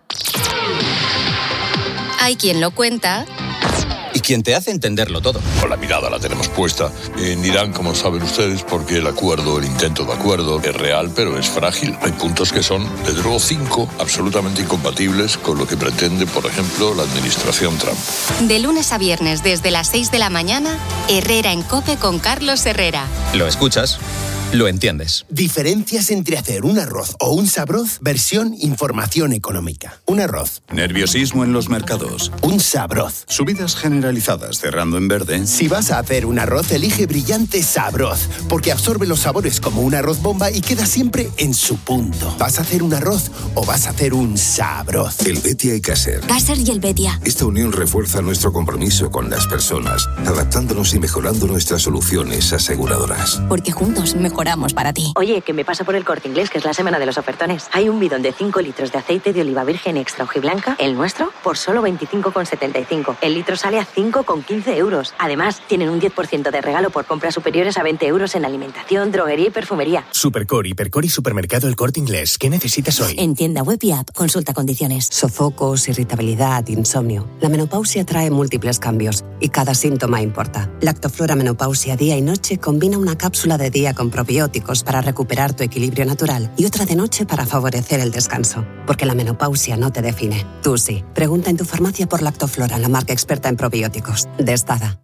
Hay quien lo cuenta. Y quien te hace entenderlo todo. Con la mirada la tenemos puesta en Irán, como saben ustedes, porque el intento de acuerdo es real, pero es frágil. Hay puntos que son, desde luego, 5 absolutamente incompatibles con lo que pretende, por ejemplo, la administración Trump. De lunes a viernes, desde las 6 de la mañana, Herrera en COPE con Carlos Herrera. Lo escuchas, lo entiendes. Diferencias entre hacer un arroz o un sabroz, versión información económica. Un arroz. Nerviosismo en los mercados. Un sabroz. Subidas generalizadas cerrando en verde. Si vas a hacer un arroz, elige Brillante Sabroz, porque absorbe los sabores como un arroz bomba y queda siempre en su punto. ¿Vas a hacer un arroz o vas a hacer un sabroz? Helvetia y Caser. Caser y Helvetia. Esta unión refuerza nuestro compromiso con las personas, adaptándonos y mejorando nuestras soluciones aseguradoras. Porque juntos mejoramos para ti. Oye, que me pasa por el Corte Inglés, que es la semana de los ofertones. Hay un bidón de 5 litros de aceite de oliva virgen extra hojiblanca, el nuestro, por solo 25,75. El litro sale a 5,15 euros. Además, tienen un 10% de regalo por compras superiores a 20 euros en alimentación, droguería y perfumería. Supercore, Hipercore y Supermercado El Corte Inglés. ¿Qué necesitas hoy? En tienda web y app, consulta condiciones. Sofocos, irritabilidad, insomnio. La menopausia trae múltiples cambios y cada síntoma importa. Lactoflora Menopausia Día y Noche combina una cápsula de día con probióticos para recuperar tu equilibrio natural y otra de noche para favorecer el descanso. Porque la menopausia no te define. Tú sí. Pregunta en tu farmacia por Lactoflora, la marca experta en probióticos. De Estada.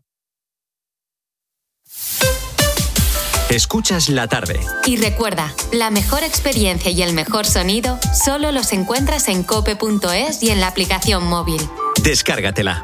Escuchas la tarde. Y recuerda, la mejor experiencia y el mejor sonido solo los encuentras en cope.es y en la aplicación móvil. Descárgatela.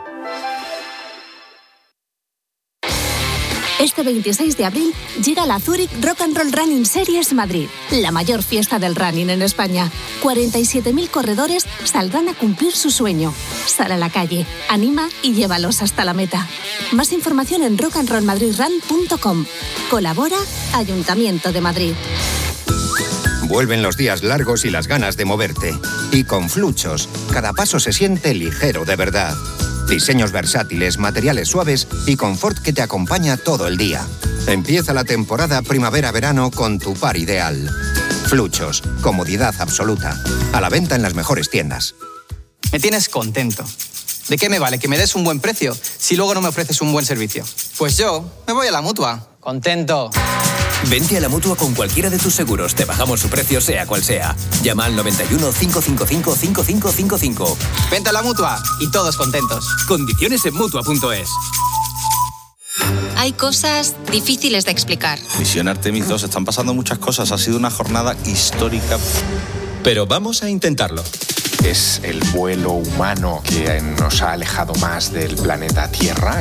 Este 26 de abril llega la Zurich Rock and Roll Running Series Madrid, la mayor fiesta del running en España. 47.000 corredores saldrán a cumplir su sueño. Sal a la calle, anima y llévalos hasta la meta. Más información en rockandrollmadridrun.com. Colabora Ayuntamiento de Madrid. Vuelven los días largos y las ganas de moverte. Y con Fluchos, cada paso se siente ligero de verdad. Diseños versátiles, materiales suaves y confort que te acompaña todo el día. Empieza la temporada primavera-verano con tu par ideal. Fluchos, comodidad absoluta. A la venta en las mejores tiendas. Me tienes contento. ¿De qué me vale que me des un buen precio si luego no me ofreces un buen servicio? Pues yo me voy a la Mutua. Contento. Vente a la Mutua con cualquiera de tus seguros. Te bajamos su precio sea cual sea. Llama al 91 555 5555. Vente a la Mutua y todos contentos. Condiciones en Mutua.es. Hay cosas difíciles de explicar. Misión Artemis 2, están pasando muchas cosas. Ha sido una jornada histórica. Pero vamos a intentarlo. Es el vuelo humano que nos ha alejado más del planeta Tierra,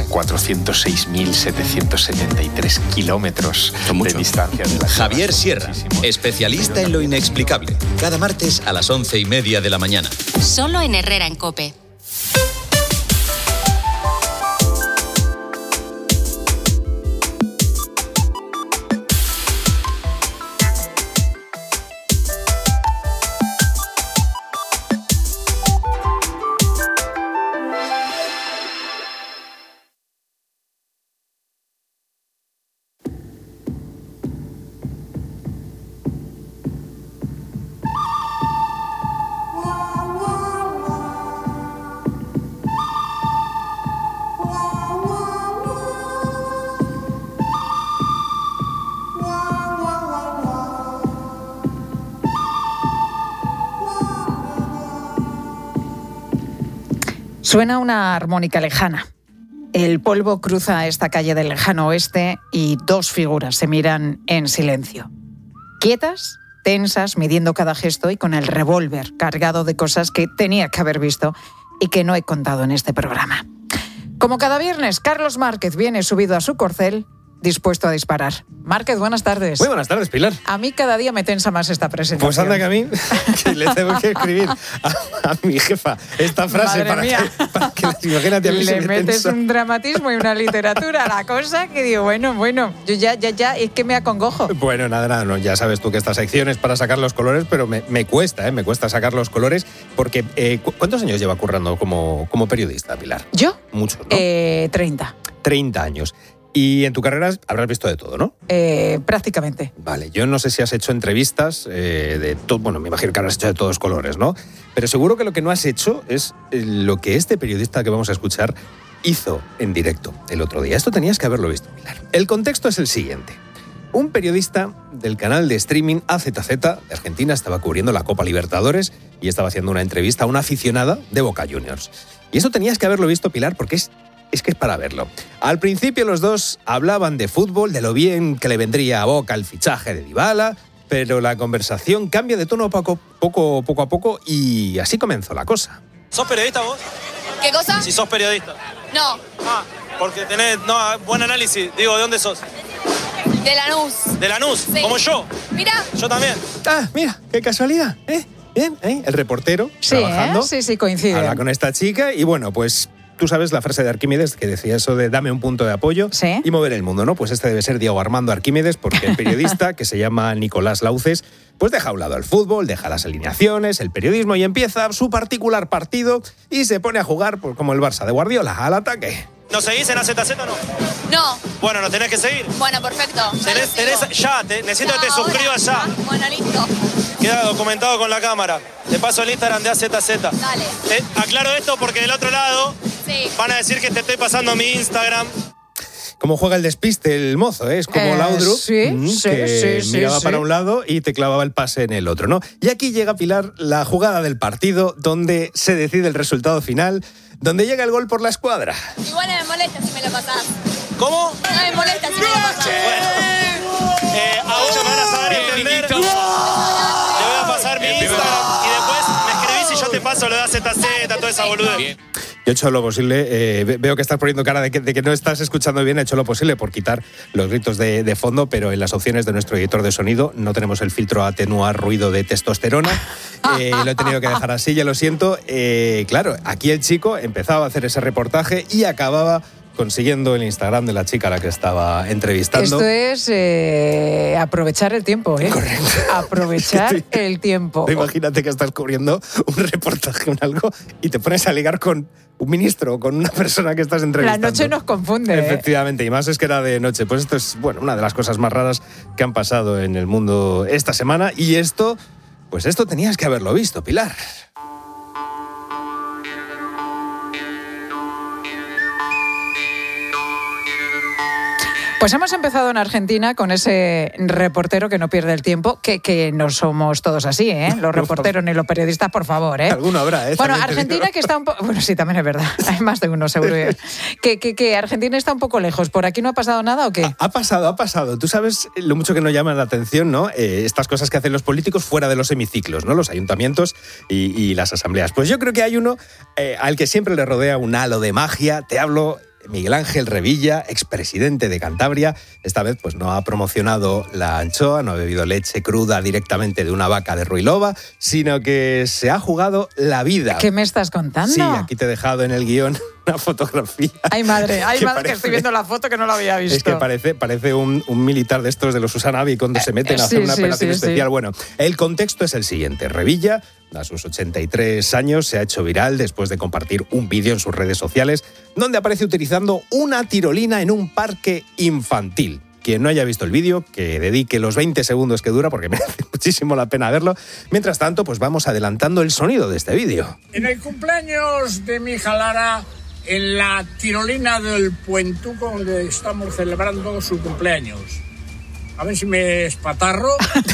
406.773 kilómetros de distancia de la Tierra. Javier Sierra, especialista en lo inexplicable. Cada martes a las 11:30 de la mañana. Solo en Herrera en COPE. Suena una armónica lejana. El polvo cruza esta calle del lejano oeste y dos figuras se miran en silencio. Quietas, tensas, midiendo cada gesto y con el revólver cargado de cosas que tenía que haber visto y que no he contado en este programa. Como cada viernes, Carlos Márquez viene subido a su corcel, dispuesto a disparar. Márquez, buenas tardes. Muy buenas tardes, Pilar. A mí cada día me tensa más esta presentación. Pues anda que a mí que le tengo que escribir a mi jefa esta frase para que imagínate a mí le metes un dramatismo y una literatura a la cosa que digo, bueno, yo ya, es que me acongojo. Bueno, nada, no, ya sabes tú que esta sección es para sacar los colores, pero me cuesta sacar los colores, porque ¿cuántos años lleva currando como periodista, Pilar? ¿Yo? Mucho, ¿no? 30. 30 años. Y en tu carrera habrás visto de todo, ¿no? Prácticamente. Vale, yo no sé si has hecho entrevistas de todo, bueno, me imagino que habrás hecho de todos colores, ¿no? Pero seguro que lo que no has hecho es lo que este periodista que vamos a escuchar hizo en directo el otro día. Esto tenías que haberlo visto, Pilar. El contexto es el siguiente. Un periodista del canal de streaming AZZ de Argentina estaba cubriendo la Copa Libertadores y estaba haciendo una entrevista a una aficionada de Boca Juniors. Y eso tenías que haberlo visto, Pilar, porque es que es para verlo. Al principio los dos hablaban de fútbol, de lo bien que le vendría a Boca el fichaje de Dybala, pero la conversación cambia de tono poco a poco y así comenzó la cosa. ¿Sos periodista vos? ¿Qué cosa? Si sos periodista. No. Ah, porque tenés buen análisis. Digo, ¿de dónde sos? De Lanús. ¿De Lanús? Sí. Como yo. Mira. Yo también. Ah, mira, qué casualidad, ¿eh? Bien, ¿eh? El reportero trabajando. Sí, coincide. Habla con esta chica y bueno, pues tú sabes la frase de Arquímedes que decía eso de dame un punto de apoyo y mover el mundo, ¿no? Pues este debe ser Diego Armando Arquímedes, porque el periodista, que se llama Nicolás Lauces, pues deja a un lado el fútbol, deja las alineaciones, el periodismo y empieza su particular partido y se pone a jugar pues, como el Barça de Guardiola, al ataque. ¿Nos seguís en AZZ o no? No. Bueno, nos tenés que seguir. Bueno, perfecto. Necesito que te suscribas ya. Bueno, listo. Queda documentado con la cámara. Te paso el Instagram de AZZ. Dale. Aclaro esto porque del otro lado van a decir que te estoy pasando mi Instagram. Cómo juega el despiste el mozo, ¿eh? Es como Laudrup, que miraba para un lado y te clavaba el pase en el otro, ¿no? Y aquí llega, Pilar, la jugada del partido donde se decide el resultado final, donde llega el gol por la escuadra. Igual no me molesta si me lo pasás. ¿Cómo? No me molesta si me lo pasás. A vos me van a saber entender. Te voy a pasar mi Instagram y después me escribís y yo te paso lo de AZZ, toda esa boludez. Yo he hecho lo posible, veo que estás poniendo cara de que no estás escuchando bien, he hecho lo posible por quitar los gritos de fondo, pero en las opciones de nuestro editor de sonido no tenemos el filtro atenuar ruido de testosterona, lo he tenido que dejar así, ya lo siento. Claro, aquí el chico empezaba a hacer ese reportaje y acababa consiguiendo el Instagram de la chica a la que estaba entrevistando. Esto es aprovechar el tiempo, ¿eh? Correcto. Aprovechar el tiempo. Imagínate que estás cubriendo un reportaje o algo y te pones a ligar con un ministro o con una persona que estás entrevistando. La noche nos confunde. Efectivamente, y más es que era de noche. Pues esto es, bueno, una de las cosas más raras que han pasado en el mundo esta semana. Y esto, pues esto tenías que haberlo visto, Pilar. Pues hemos empezado en Argentina con ese reportero que no pierde el tiempo, que no somos todos así, ¿eh? Los reporteros ni los periodistas, por favor, ¿eh? Alguno habrá, ¿eh? Bueno, Argentina que está un poco... Bueno, sí, también es verdad. Hay más de uno, seguro. Que Argentina está un poco lejos. ¿Por aquí no ha pasado nada o qué? Ha pasado. Tú sabes lo mucho que nos llama la atención, ¿no? Estas cosas que hacen los políticos fuera de los hemiciclos, ¿no? Los ayuntamientos y las asambleas. Pues yo creo que hay uno al que siempre le rodea un halo de magia. Te hablo... Miguel Ángel Revilla, expresidente de Cantabria, esta vez pues no ha promocionado la anchoa, no ha bebido leche cruda directamente de una vaca de Ruilova, sino que se ha jugado la vida. ¿Qué me estás contando? Sí, aquí te he dejado en el guión una fotografía. Ay, madre, que estoy viendo la foto que no la había visto. Es que parece un militar de estos de los Usanavi cuando se meten a hacer una operación especial. Sí. Bueno, el contexto es el siguiente. Revilla, a sus 83 años, se ha hecho viral después de compartir un vídeo en sus redes sociales donde aparece utilizando una tirolina en un parque infantil. Quien no haya visto el vídeo, que dedique los 20 segundos que dura, porque merece muchísimo la pena verlo. Mientras tanto, pues vamos adelantando el sonido de este vídeo. En el cumpleaños de mi hija Lara, en la tirolina del Puentuco, donde estamos celebrando su cumpleaños. A ver si me espatarro.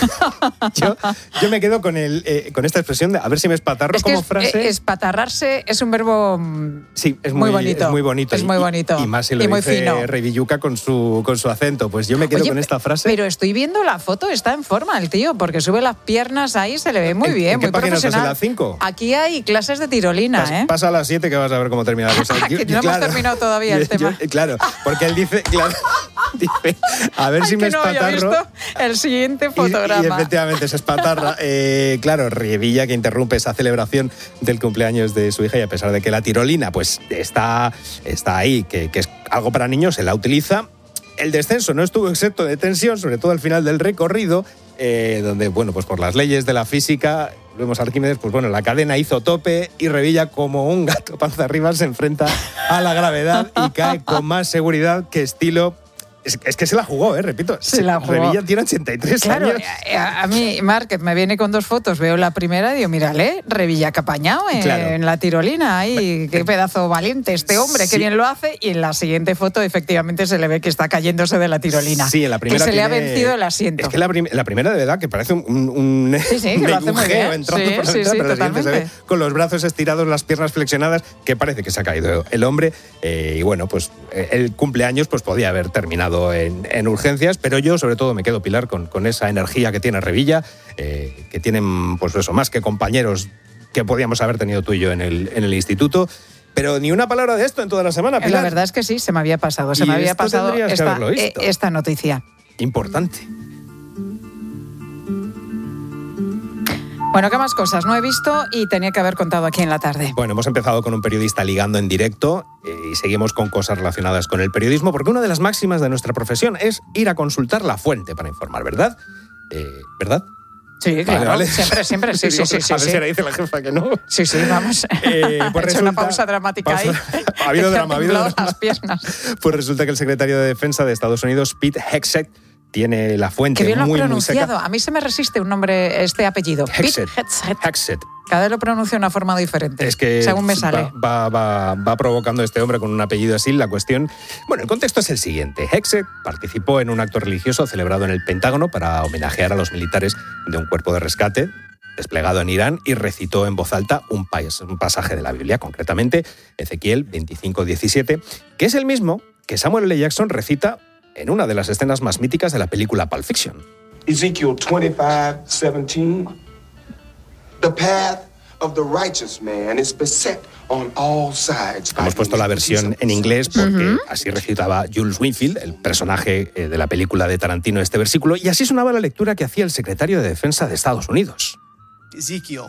yo me quedo con esta expresión de a ver si me espatarro como frase. Espatarrarse es un verbo es muy bonito. Es muy bonito. Es muy bonito. Y más si lo dice Revilluca con su acento. Pues yo me quedo con esta frase. Pero estoy viendo la foto, está en forma el tío, porque sube las piernas ahí, se le ve muy bien, muy profesional. ¿En la 5? Aquí hay clases de tirolina, Pasa a las 7 que vas a ver cómo termina la cosa. Que no hemos terminado todavía el tema. Claro, porque él dice, dice a ver si me espatarro. Visto el siguiente fotograma. Y efectivamente se espatarra. Claro, Revilla que interrumpe esa celebración del cumpleaños de su hija y a pesar de que la tirolina pues está ahí, que es algo para niños, se la utiliza. El descenso no estuvo exento de tensión, sobre todo al final del recorrido, donde, bueno, pues por las leyes de la física, vemos a Arquímedes, pues bueno, la cadena hizo tope y Revilla, como un gato panza arriba, se enfrenta a la gravedad y cae con más seguridad que estilo Es que se la jugó, repito. Se la jugó. Revilla tiene 83 años. A mí, Márquez me viene con 2 fotos, veo la primera y digo, mírale, Revilla que apañado en la tirolina. Ay, qué pedazo valiente este hombre, qué bien lo hace. Y en la siguiente foto, efectivamente, se le ve que está cayéndose de la tirolina. Sí, en la primera que se le ha vencido el asiento. Es que la primera, de verdad, que parece un que lo hace muy bien. entrando por la ventana, pero la siguiente se ve con los brazos estirados, las piernas flexionadas, que parece que se ha caído el hombre. Y bueno, pues el cumpleaños pues podía haber terminado en urgencias, pero yo sobre todo me quedo, Pilar, con esa energía que tiene Revilla, que tienen pues eso, más que compañeros que podíamos haber tenido tú y yo en el instituto. Pero ni una palabra de esto en toda la semana, Pilar. La verdad es que sí, se me había pasado esta noticia. Importante. Bueno, ¿qué más cosas no he visto y tenía que haber contado aquí en la tarde? Bueno, hemos empezado con un periodista ligando en directo y seguimos con cosas relacionadas con el periodismo, porque una de las máximas de nuestra profesión es ir a consultar la fuente para informar, ¿verdad? ¿Verdad? Sí, claro, vale. Siempre, sí. A ver si ahora dice la jefa que no. Sí, vamos. Pues he hecho una pausa dramática ahí. Ha habido drama. Las piernas. Pues resulta que el secretario de Defensa de Estados Unidos, Pete Hegseth, tiene la fuente que bien lo muy pronunciado. seca. A mí se me resiste un nombre, este apellido. Hegseth. Cada vez lo pronuncio de una forma diferente. Es que según me sale. Va provocando este hombre con un apellido así. La cuestión... Bueno, el contexto es el siguiente. Hegseth participó en un acto religioso celebrado en el Pentágono para homenajear a los militares de un cuerpo de rescate desplegado en Irán y recitó en voz alta un pasaje de la Biblia, concretamente Ezequiel 25:17, que es el mismo que Samuel L. Jackson recita en una de las escenas más míticas de la película Pulp Fiction. Ezekiel 25:17. The path of the righteous man is beset on all sides. Hemos puesto la versión en inglés porque así recitaba Jules Winfield, el personaje de la película de Tarantino, este versículo, y así sonaba la lectura que hacía el secretario de Defensa de Estados Unidos. Ezekiel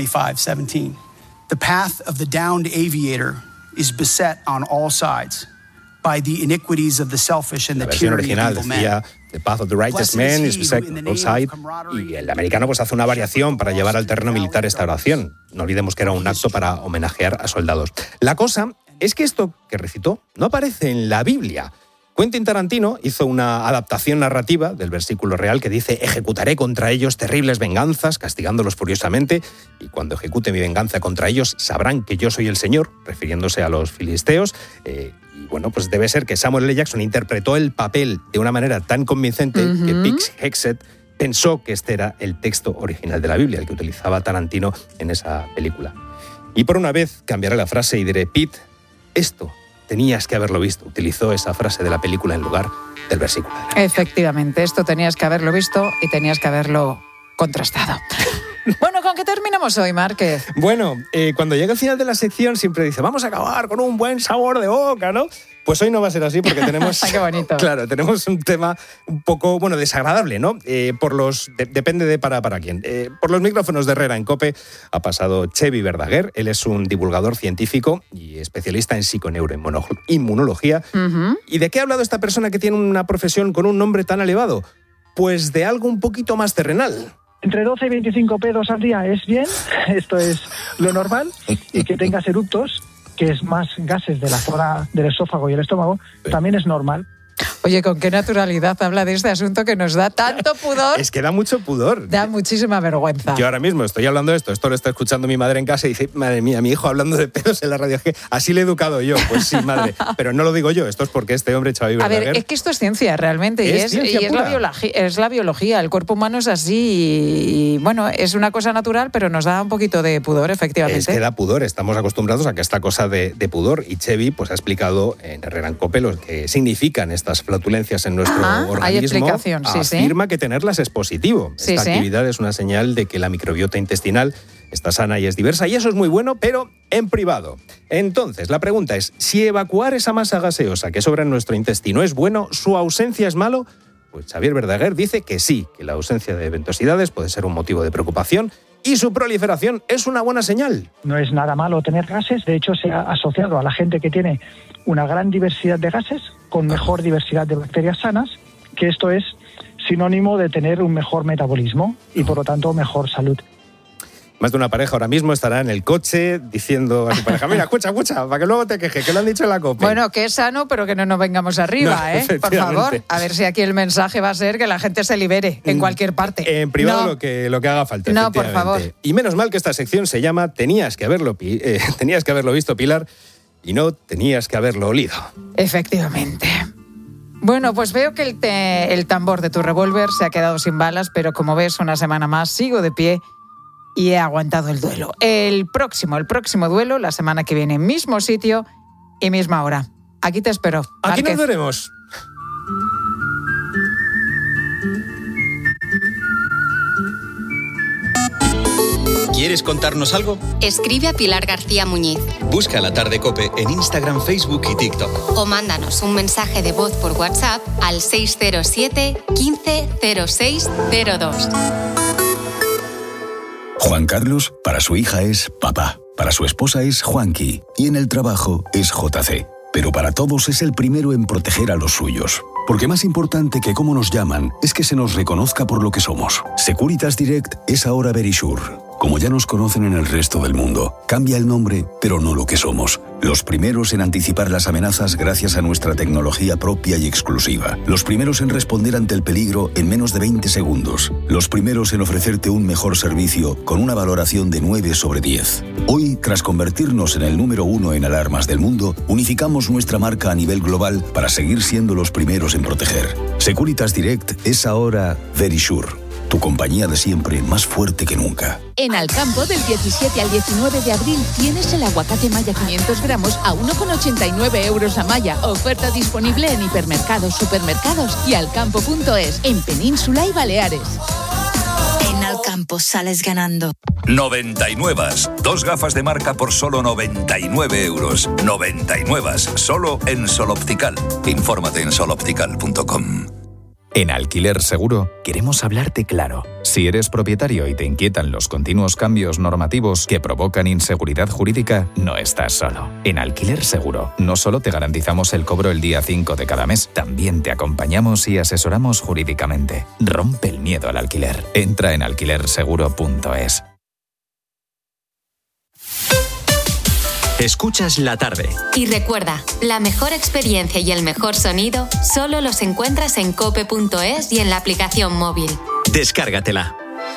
25:17. The path of the downed aviator is beset on all sides by the iniquities of the selfish and the tyranny of evil men. La versión original decía The path of the righteous man is beset on all sides, y el americano pues hace una variación para llevar al terreno militar esta oración. No olvidemos que era un acto para homenajear a soldados. La cosa es que esto que recitó no aparece en la Biblia. Quentin Tarantino hizo una adaptación narrativa del versículo real que dice: ejecutaré contra ellos terribles venganzas, castigándolos furiosamente, y cuando ejecute mi venganza contra ellos sabrán que yo soy el Señor, refiriéndose a los filisteos. Y bueno, pues debe ser que Samuel L. Jackson interpretó el papel de una manera tan convincente que Pete Hegseth pensó que este era el texto original de la Biblia, el que utilizaba Tarantino en esa película. Y por una vez cambiaré la frase y diré: Pete, esto tenías que haberlo visto. Utilizó esa frase de la película en lugar del versículo. Efectivamente, esto tenías que haberlo visto y tenías que haberlo contrastado. Bueno, ¿con qué terminamos hoy, Márquez? Bueno, cuando llega el final de la sección siempre dice: vamos a acabar con un buen sabor de boca, ¿no? Pues hoy no va a ser así porque tenemos... ¡Qué bonito! Claro, tenemos un tema un poco, desagradable, ¿no? Depende de para quién. Por los micrófonos de Herrera en COPE ha pasado Xevi Verdaguer. Él es un divulgador científico y especialista en psiconeuroinmunología. ¿Y de qué ha hablado esta persona que tiene una profesión con un nombre tan elevado? Pues de algo un poquito más terrenal. Entre 12 y 25 pedos al día es bien, esto es lo normal, y que tengas eructos, que es más gases de la zona del esófago y el estómago, también es normal. Oye, con qué naturalidad habla de este asunto que nos da tanto pudor. Es que da mucho pudor. Da muchísima vergüenza. Yo ahora mismo estoy hablando de esto lo está escuchando mi madre en casa y dice: madre mía, mi hijo hablando de pedos en la radio. Así le he educado yo. Pues sí, madre. Pero no lo digo yo, esto es porque este hombre, Xavi Verdaguer... A ver, es que esto es ciencia realmente, es la biología. El cuerpo humano es así y bueno, es una cosa natural, pero nos da un poquito de pudor, efectivamente. Es que da pudor, estamos acostumbrados a que esta cosa de pudor, y Xevi pues ha explicado en Herrera en COPE lo que significan estas flatulencias en nuestro organismo. Hay explicación, afirma que tenerlas es positivo. Esta actividad es una señal de que la microbiota intestinal está sana y es diversa, y eso es muy bueno, pero en privado. Entonces, la pregunta es: si evacuar esa masa gaseosa que sobra en nuestro intestino es bueno, ¿su ausencia es malo? Pues Xavier Verdaguer dice que sí, que la ausencia de ventosidades puede ser un motivo de preocupación y su proliferación es una buena señal. No es nada malo tener gases, de hecho se ha asociado a la gente que tiene una gran diversidad de gases con mejor diversidad de bacterias sanas, que esto es sinónimo de tener un mejor metabolismo y por lo tanto mejor salud. Más de una pareja ahora mismo estará en el coche diciendo a su pareja, mira, escucha, para que luego te quejes, que lo han dicho en la COPE. Bueno, que es sano, pero que no nos vengamos arriba, No, Por favor, a ver si aquí el mensaje va a ser que la gente se libere en cualquier parte. En privado No. lo que haga falta, No, por efectivamente. favor. Y menos mal que esta sección se llama Tenías que haberlo visto, Pilar, y no tenías que haberlo olido. Efectivamente. Bueno, pues veo que el tambor de tu revólver se ha quedado sin balas, pero como ves, una semana más sigo de pie y he aguantado el duelo. El próximo duelo, la semana que viene, mismo sitio y misma hora. Aquí te espero. Aquí Márquez. nos veremos. ¿Quieres contarnos algo? Escribe a Pilar García Muñiz Busca La Tarde COPE en Instagram, Facebook y TikTok. o mándanos un mensaje de voz por WhatsApp al 607 15 06 02. Juan Carlos, para su hija es papá, para su esposa es Juanqui y en el trabajo es JC. Pero para todos es el primero en proteger a los suyos. Porque más importante que cómo nos llaman es que se nos reconozca por lo que somos. Securitas Direct es ahora Verisure. Como ya nos conocen en el resto del mundo, cambia el nombre, pero no lo que somos. Los primeros en anticipar las amenazas gracias a nuestra tecnología propia y exclusiva. Los primeros en responder ante el peligro en menos de 20 segundos. Los primeros en ofrecerte un mejor servicio con una valoración de 9 sobre 10. Hoy, tras convertirnos en el número 1 en alarmas del mundo, unificamos nuestra marca a nivel global para seguir siendo los primeros en proteger. Securitas Direct es ahora Verisure. Tu compañía de siempre más fuerte que nunca. En Alcampo, del 17 al 19 de abril, tienes el aguacate Maya 500 gramos a 1,89 euros la malla. Oferta disponible en hipermercados, supermercados y alcampo.es, en Península y Baleares. En Alcampo sales ganando. 99. 2 gafas de marca por solo 99 euros. 99. Solo en Sol Optical. Infórmate en soloptical.com. En Alquiler Seguro queremos hablarte claro. Si eres propietario y te inquietan los continuos cambios normativos que provocan inseguridad jurídica, no estás solo. En Alquiler Seguro no solo te garantizamos el cobro el día 5 de cada mes, también te acompañamos y asesoramos jurídicamente. Rompe el miedo al alquiler. Entra en alquilerseguro.es. Escuchas La Tarde. Y recuerda, la mejor experiencia y el mejor sonido solo los encuentras en cope.es y en la aplicación móvil. Descárgatela.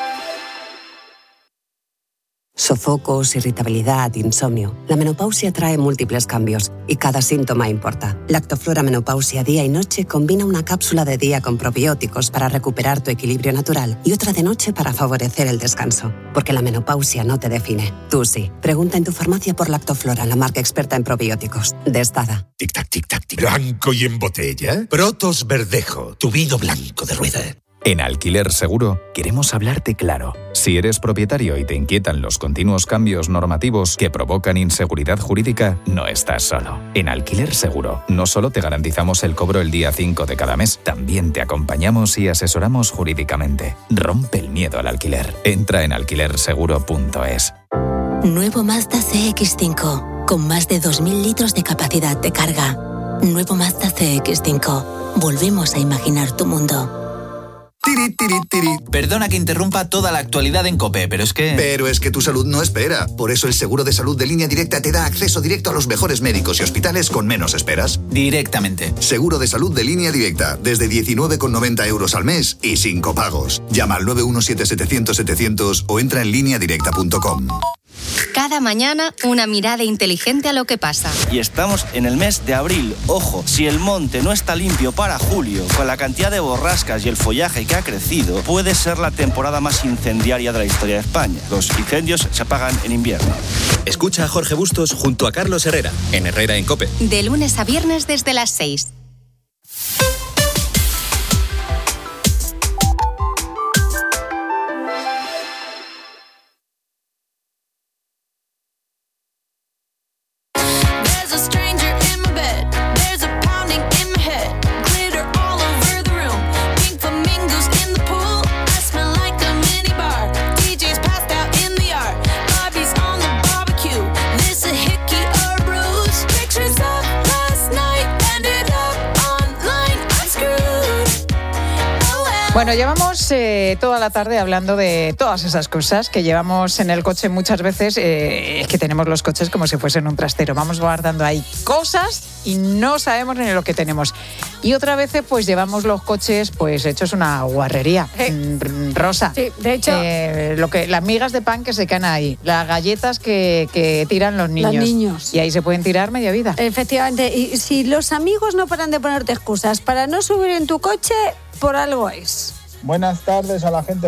Sofocos, irritabilidad, insomnio. La menopausia trae múltiples cambios y cada síntoma importa. Lactoflora Menopausia Día y Noche combina una cápsula de día con probióticos para recuperar tu equilibrio natural y otra de noche para favorecer el descanso. Porque la menopausia no te define. Tú sí. Pregunta en tu farmacia por Lactoflora, la marca experta en probióticos. De Stada. Tic-tac, tic-tac, tic. Blanco y en botella. Protos Verdejo, tu vino blanco de rueda. En Alquiler Seguro queremos hablarte claro. Si eres propietario y te inquietan los continuos cambios normativos que provocan inseguridad jurídica, no estás solo. En Alquiler Seguro no solo te garantizamos el cobro el día 5 de cada mes, también te acompañamos y asesoramos jurídicamente. Rompe el miedo al alquiler. Entra en alquilerseguro.es. Nuevo Mazda CX-5, con más de 2.000 litros de capacidad de carga. Nuevo Mazda CX-5. Volvemos a imaginar tu mundo. Tiri, tiri, tiri. Perdona que interrumpa toda la actualidad en COPE, pero es que tu salud no espera. Por eso el seguro de salud de Línea Directa te da acceso directo a los mejores médicos y hospitales con menos esperas. Directamente. Seguro de salud de Línea Directa, desde 19,90 euros al mes y sin copagos. Llama al 917-700-700 o entra en lineadirecta.com. Cada mañana, una mirada inteligente a lo que pasa. Y estamos en el mes de abril. Ojo, si el monte no está limpio para julio, con la cantidad de borrascas y el follaje que ha crecido, puede ser la temporada más incendiaria de la historia de España. Los incendios se apagan en invierno. Escucha a Jorge Bustos junto a Carlos Herrera, en Herrera en COPE. De lunes a viernes desde las 6. Pictures of last night ended up Bueno, llevamos toda la tarde hablando de todas esas cosas que llevamos en el coche muchas veces. Es que tenemos los coches como si fuesen un trastero. Vamos guardando ahí cosas y no sabemos ni lo que tenemos. Y otras veces pues llevamos los coches pues hechos una guarrería. Rosa. Sí, de hecho. Las migas de pan que se caen ahí. Las galletas que tiran los niños. Y ahí se pueden tirar media vida. Efectivamente. Y si los amigos no paran de ponerte excusas para no subir en tu coche, por algo es. Buenas tardes a la gente.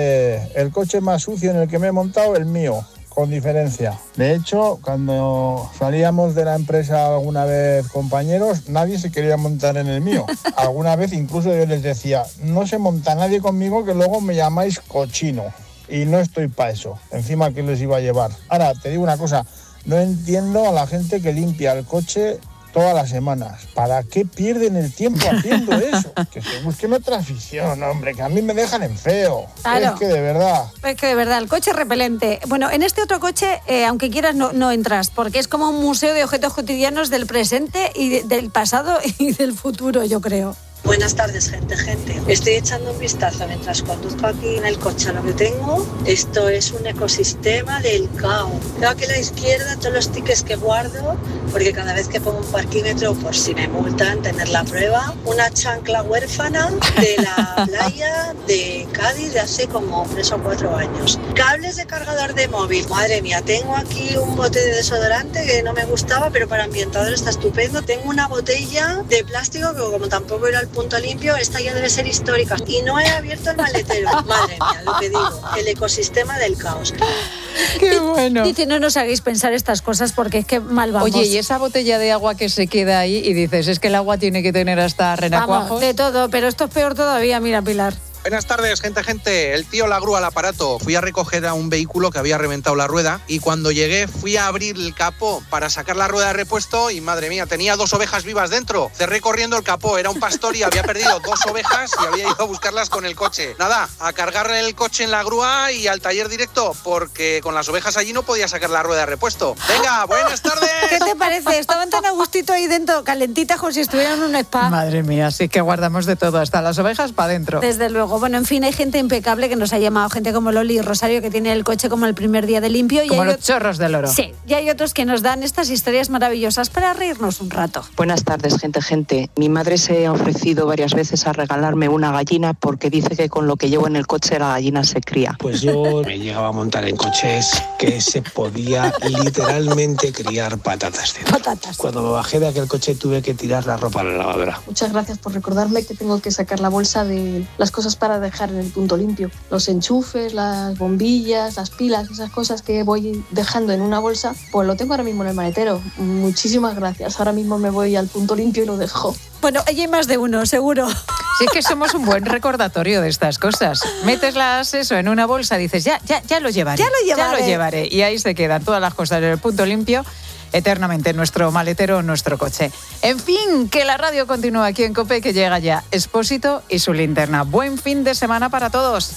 El coche más sucio en el que me he montado, el mío, con diferencia. De hecho, cuando salíamos de la empresa alguna vez, compañeros, nadie se quería montar en el mío. Alguna vez incluso yo les decía, no se monta nadie conmigo que luego me llamáis cochino. Y no estoy para eso. Encima, ¿qué les iba a llevar? Ahora, te digo una cosa, no entiendo a la gente que limpia el coche todas las semanas. ¿Para qué pierden el tiempo haciendo eso? Que se busquen otra afición, hombre, que a mí me dejan en feo. Claro. Es que de verdad, el coche es repelente. Bueno, en este otro coche, aunque quieras, no entras, porque es como un museo de objetos cotidianos del presente y del pasado y del futuro, yo creo. Buenas tardes, gente. Estoy echando un vistazo mientras conduzco aquí en el coche a lo que tengo. Esto es un ecosistema del caos. Veo aquí a la izquierda todos los tickets que guardo, porque cada vez que pongo un parquímetro, por si me multan, tener la prueba. Una chancla huérfana de la playa de Cádiz de hace como 3 o 4 años. Cables de cargador de móvil. Madre mía, tengo aquí un bote de desodorante que no me gustaba, pero para ambientador está estupendo. Tengo una botella de plástico que, como tampoco era el punto limpio, esta ya debe ser histórica. Y no he abierto el maletero. Madre mía, lo que digo, el ecosistema del caos. ¡Qué bueno! Dice, no nos hagáis pensar estas cosas porque es que mal vamos. Oye, y esa botella de agua que se queda ahí y dices, es que el agua tiene que tener hasta renacuajos. Vamos, de todo, pero esto es peor todavía, mira, Pilar. Buenas tardes, gente. El tío la grúa al aparato. Fui a recoger a un vehículo que había reventado la rueda y cuando llegué fui a abrir el capó para sacar la rueda de repuesto y madre mía, tenía 2 ovejas vivas dentro. Cerré corriendo el capó, era un pastor y había perdido 2 ovejas y había ido a buscarlas con el coche. Nada, a cargar el coche en la grúa y al taller directo porque con las ovejas allí no podía sacar la rueda de repuesto. Venga, buenas tardes. ¿Qué te parece? Estaban tan a gustito ahí dentro, calentitas como si estuvieran en un spa. Madre mía, sí que guardamos de todo, hasta las ovejas para adentro. Desde luego. Bueno, en fin, hay gente impecable que nos ha llamado, gente como Loli y Rosario, que tiene el coche como el primer día de limpio. Como los chorros del oro. Sí, y hay otros que nos dan estas historias maravillosas para reírnos un rato. Buenas tardes, gente. Mi madre se ha ofrecido varias veces a regalarme una gallina porque dice que con lo que llevo en el coche la gallina se cría. Pues yo me llegaba a montar en coches que se podía literalmente criar patatas dentro. Cuando me bajé de aquel coche tuve que tirar la ropa a la lavadora. Muchas gracias por recordarme que tengo que sacar la bolsa de las cosas para dejar en el punto limpio. Los enchufes, las bombillas, las pilas, esas cosas que voy dejando en una bolsa, pues lo tengo ahora mismo en el maletero. Muchísimas gracias. Ahora mismo me voy al punto limpio y lo dejo. Bueno, allí hay más de uno, seguro. Sí, es que somos un buen recordatorio de estas cosas. Méteslas en una bolsa, dices, ya lo llevaré. Ya lo llevaré. Y ahí se quedan todas las cosas en el punto limpio eternamente en nuestro maletero o en nuestro coche. En fin, que la radio continúa aquí en COPE, que llega ya Expósito y su linterna. Buen fin de semana para todos.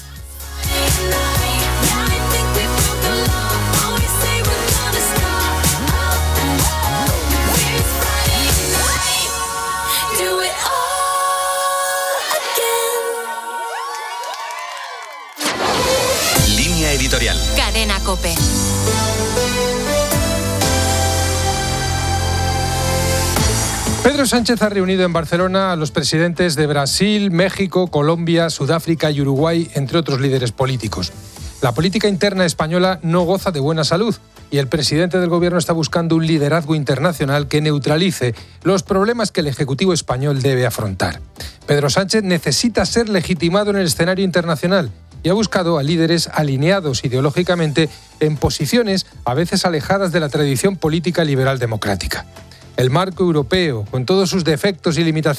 Línea editorial. Cadena COPE. Pedro Sánchez ha reunido en Barcelona a los presidentes de Brasil, México, Colombia, Sudáfrica y Uruguay, entre otros líderes políticos. La política interna española no goza de buena salud y el presidente del gobierno está buscando un liderazgo internacional que neutralice los problemas que el Ejecutivo español debe afrontar. Pedro Sánchez necesita ser legitimado en el escenario internacional y ha buscado a líderes alineados ideológicamente en posiciones a veces alejadas de la tradición política liberal democrática. El marco europeo, con todos sus defectos y limitaciones,